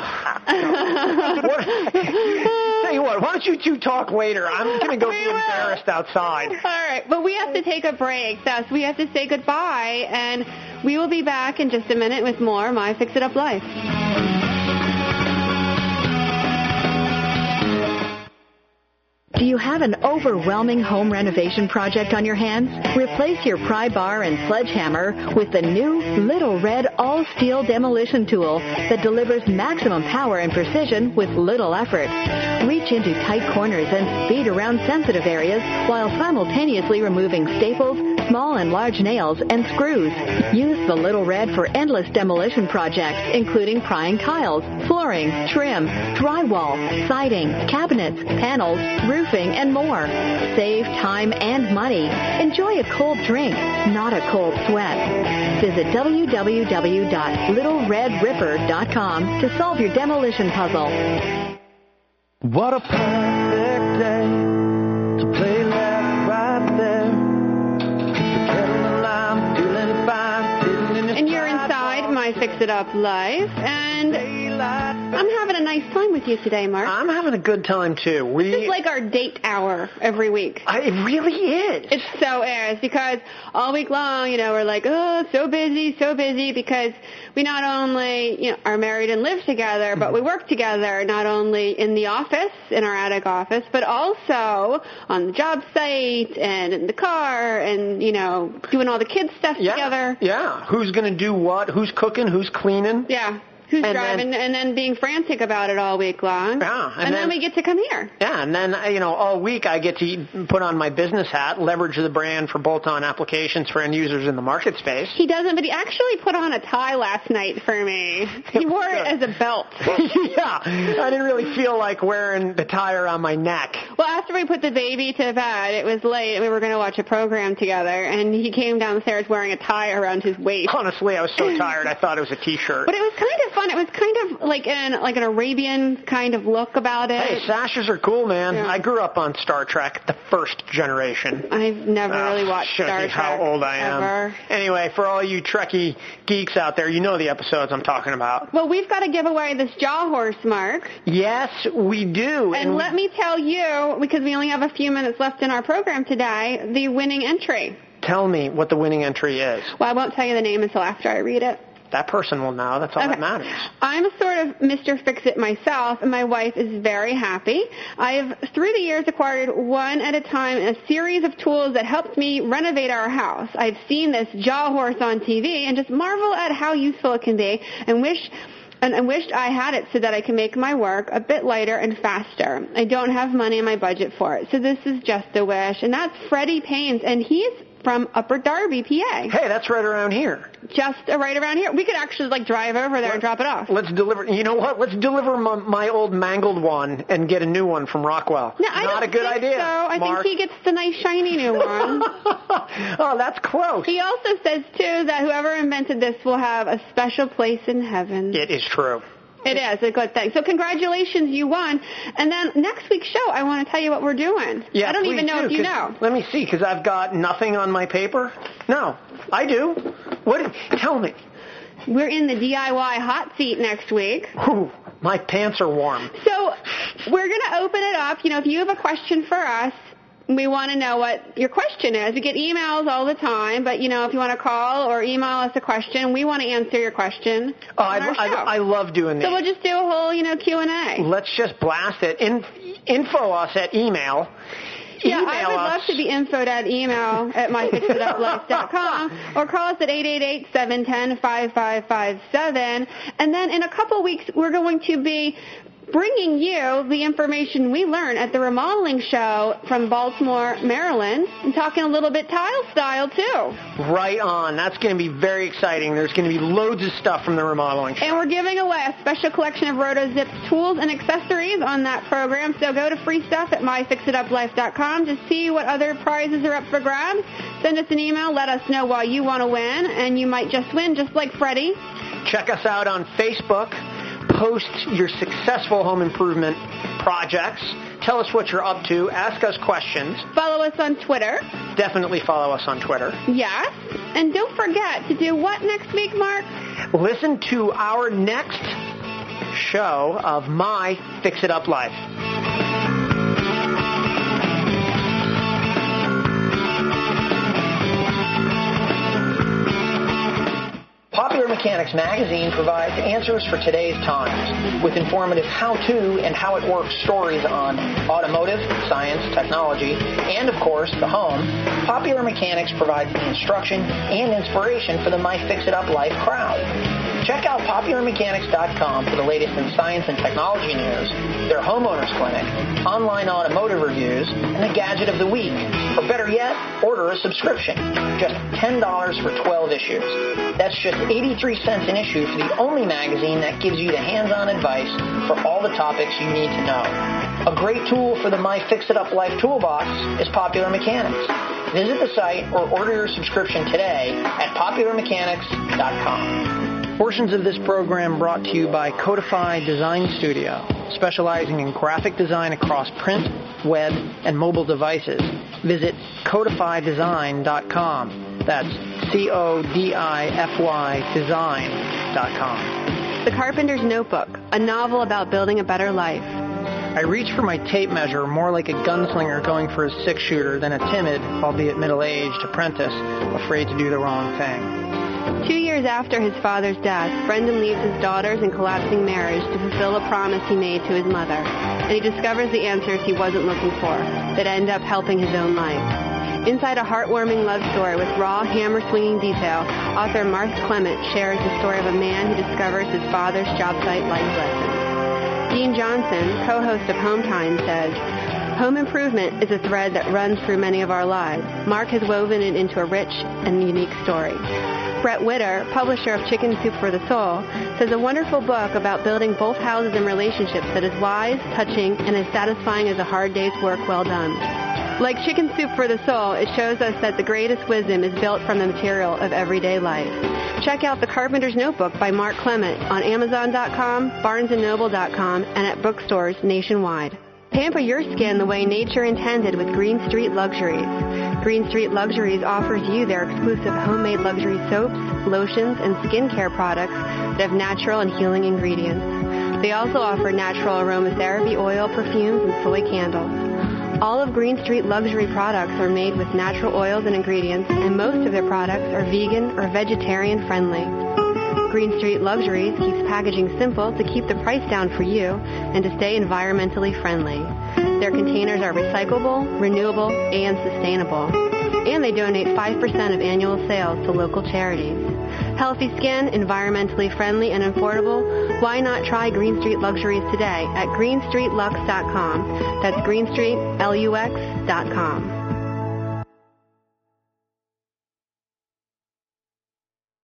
what, tell you what, why don't you two talk later? I'm going to go be embarrassed outside. All right, but we have to take a break, so we have to say goodbye, and we will be back in just a minute with more My Fix It Up Life. Do you have an overwhelming home renovation project on your hands? Replace your pry bar and sledgehammer with the new Little Red all-steel demolition tool that delivers maximum power and precision with little effort. Reach into tight corners and speed around sensitive areas while simultaneously removing staples, small and large nails, and screws. Use the Little Red for endless demolition projects, including prying tiles, flooring, trim, drywall, siding, cabinets, panels, roofing, and more. Save time and money. Enjoy a cold drink, not a cold sweat. Visit w w w dot little red ripper dot com to solve your demolition puzzle. What a perfect day to play left right there. I'm feeling fine. And you're inside My Fix It Up Life, and I'm having a nice time with you today, Mark. I'm having a good time, too. We, this is like our date hour every week. I, it really is. It so is, because all week long, you know, we're like, oh, so busy, so busy, because we not only, you know, are married and live together, but we work together, not only in the office, in our attic office, but also on the job site and in the car and, you know, doing all the kids stuff yeah, together. Yeah. Who's going to do what? Who's cooking? Who's cleaning? Yeah. Who's and driving, then, and then being frantic about it all week long. Yeah, and, and then, then we get to come here. Yeah, and then, you know, all week I get to put on my business hat, leverage the brand for bolt-on applications for end users in the market space. He doesn't, but he actually put on a tie last night for me. He wore it as a belt. Yeah, I didn't really feel like wearing the tie around my neck. Well, after we put the baby to bed, it was late, and we were going to watch a program together, and he came downstairs wearing a tie around his waist. Honestly, I was so tired, I thought it was a T-shirt. But it was kind of fun. It was kind of like an like an Arabian kind of look about it. Hey, sashes are cool, man. Yeah. I grew up on Star Trek, the first generation. I've never oh, really watched Star Trek. How old I am. Ever. Anyway, for all you Trekkie geeks out there, you know the episodes I'm talking about. Well, we've got to give away this jaw horse, Mark. Yes, we do. And, and let me tell you, because we only have a few minutes left in our program today, the winning entry. Tell me what the winning entry is. Well, I won't tell you the name until after I read it. that person will know. That's all Okay. that matters. I'm sort of Mister Fix-It myself, and my wife is very happy. I have, through the years, acquired one at a time a series of tools that helped me renovate our house. I've seen this jaw horse on T V and just marvel at how useful it can be, and wish and I wished I had it so that I can make my work a bit lighter and faster. I don't have money in my budget for it, so this is just a wish. And that's Freddie Paynes, and he's from Upper Darby, P A. Hey, that's right around here. Just uh, right around here. We could actually like drive over there and drop it off. Let's deliver. You know what? Let's deliver my, my old mangled one and get a new one from Rockwell. No, I Not don't a good think idea. So I Mark. think he gets the nice shiny new one. Oh, that's close. He also says too that whoever invented this will have a special place in heaven. It is true. It is a good thing. So congratulations, you won. And then next week's show, I want to tell you what we're doing. Yeah, I don't please even know do, if you 'cause- know. Let me see, because I've got nothing on my paper. No, I do. What? Tell me. We're in the D I Y hot seat next week. Whew, my pants are warm. So we're going to open it up. You know, if you have a question for us, we want to know what your question is. We get emails all the time, but, you know, if you want to call or email us a question, we want to answer your question Oh, on I, our I, show. I love doing this. So we'll just do a whole, you know, Q and A. Let's just blast it. In, info us at email. Yeah, Email I would us. love to be infoed at email at my fix it up life dot com or call us at eight eight eight, seven one zero, five five five seven. And then in a couple weeks, we're going to be bringing you the information we learn at the remodeling show from Baltimore, Maryland, and talking a little bit tile style, too. Right on. That's going to be very exciting. There's going to be loads of stuff from the remodeling show. And we're giving away a special collection of RotoZip's tools and accessories on that program, so go to free stuff at my fix it up life dot com to see what other prizes are up for grabs. Send us an email. Let us know why you want to win, and you might just win, just like Freddie. Check us out on Facebook. Post your successful home improvement projects. Tell us what you're up to. Ask us questions. Follow us on Twitter. Definitely follow us on Twitter. Yes. And don't forget to do what next week, Mark? Listen to our next show of My Fix It Up Life. Popular Mechanics magazine provides answers for today's times with informative how-to and how it works stories on automotive, science, technology, and, of course, the home. Popular Mechanics provides the instruction and inspiration for the My Fix It Up Life crowd. Check out popular mechanics dot com for the latest in science and technology news, their homeowners clinic, online automotive reviews, and the gadget of the week. Or better yet, order a subscription. Just ten dollars for twelve issues. That's just eighty-three cents an issue for the only magazine that gives you the hands-on advice for all the topics you need to know. A great tool for the My Fix It Up Life toolbox is Popular Mechanics. Visit the site or order your subscription today at popular mechanics dot com. Portions of this program brought to you by Codify Design Studio, specializing in graphic design across print, web, and mobile devices. Visit codify design dot com. That's C O D I F Y design dot com. The Carpenter's Notebook, a novel about building a better life. I reach for my tape measure more like a gunslinger going for a six-shooter than a timid, albeit middle-aged, apprentice afraid to do the wrong thing. Two years after his father's death, Brendan leaves his daughters and collapsing marriage to fulfill a promise he made to his mother, and he discovers the answers he wasn't looking for that end up helping his own life. Inside a heartwarming love story with raw, hammer-swinging detail, author Mark Clement shares the story of a man who discovers his father's job site life lessons. Dean Johnson, co-host of Home Time, says, "Home improvement is a thread that runs through many of our lives. Mark has woven it into a rich and unique story." Brett Witter, publisher of Chicken Soup for the Soul, says a wonderful book about building both houses and relationships that is wise, touching, and as satisfying as a hard day's work well done. Like Chicken Soup for the Soul, it shows us that the greatest wisdom is built from the material of everyday life. Check out The Carpenter's Notebook by Mark Clement on amazon dot com, barnes and noble dot com, and at bookstores nationwide. Pamper your skin the way nature intended with Green Street Luxuries. Green Street Luxuries offers you their exclusive homemade luxury soaps, lotions, and skincare products that have natural and healing ingredients. They also offer natural aromatherapy oil, perfumes, and soy candles. All of Green Street Luxury products are made with natural oils and ingredients, and most of their products are vegan or vegetarian friendly. Green Street Luxuries keeps packaging simple to keep the price down for you and to stay environmentally friendly. Their containers are recyclable, renewable, and sustainable. And they donate five percent of annual sales to local charities. Healthy skin, environmentally friendly, and affordable? Why not try Green Street Luxuries today at green street lux dot com. That's green street lux dot com.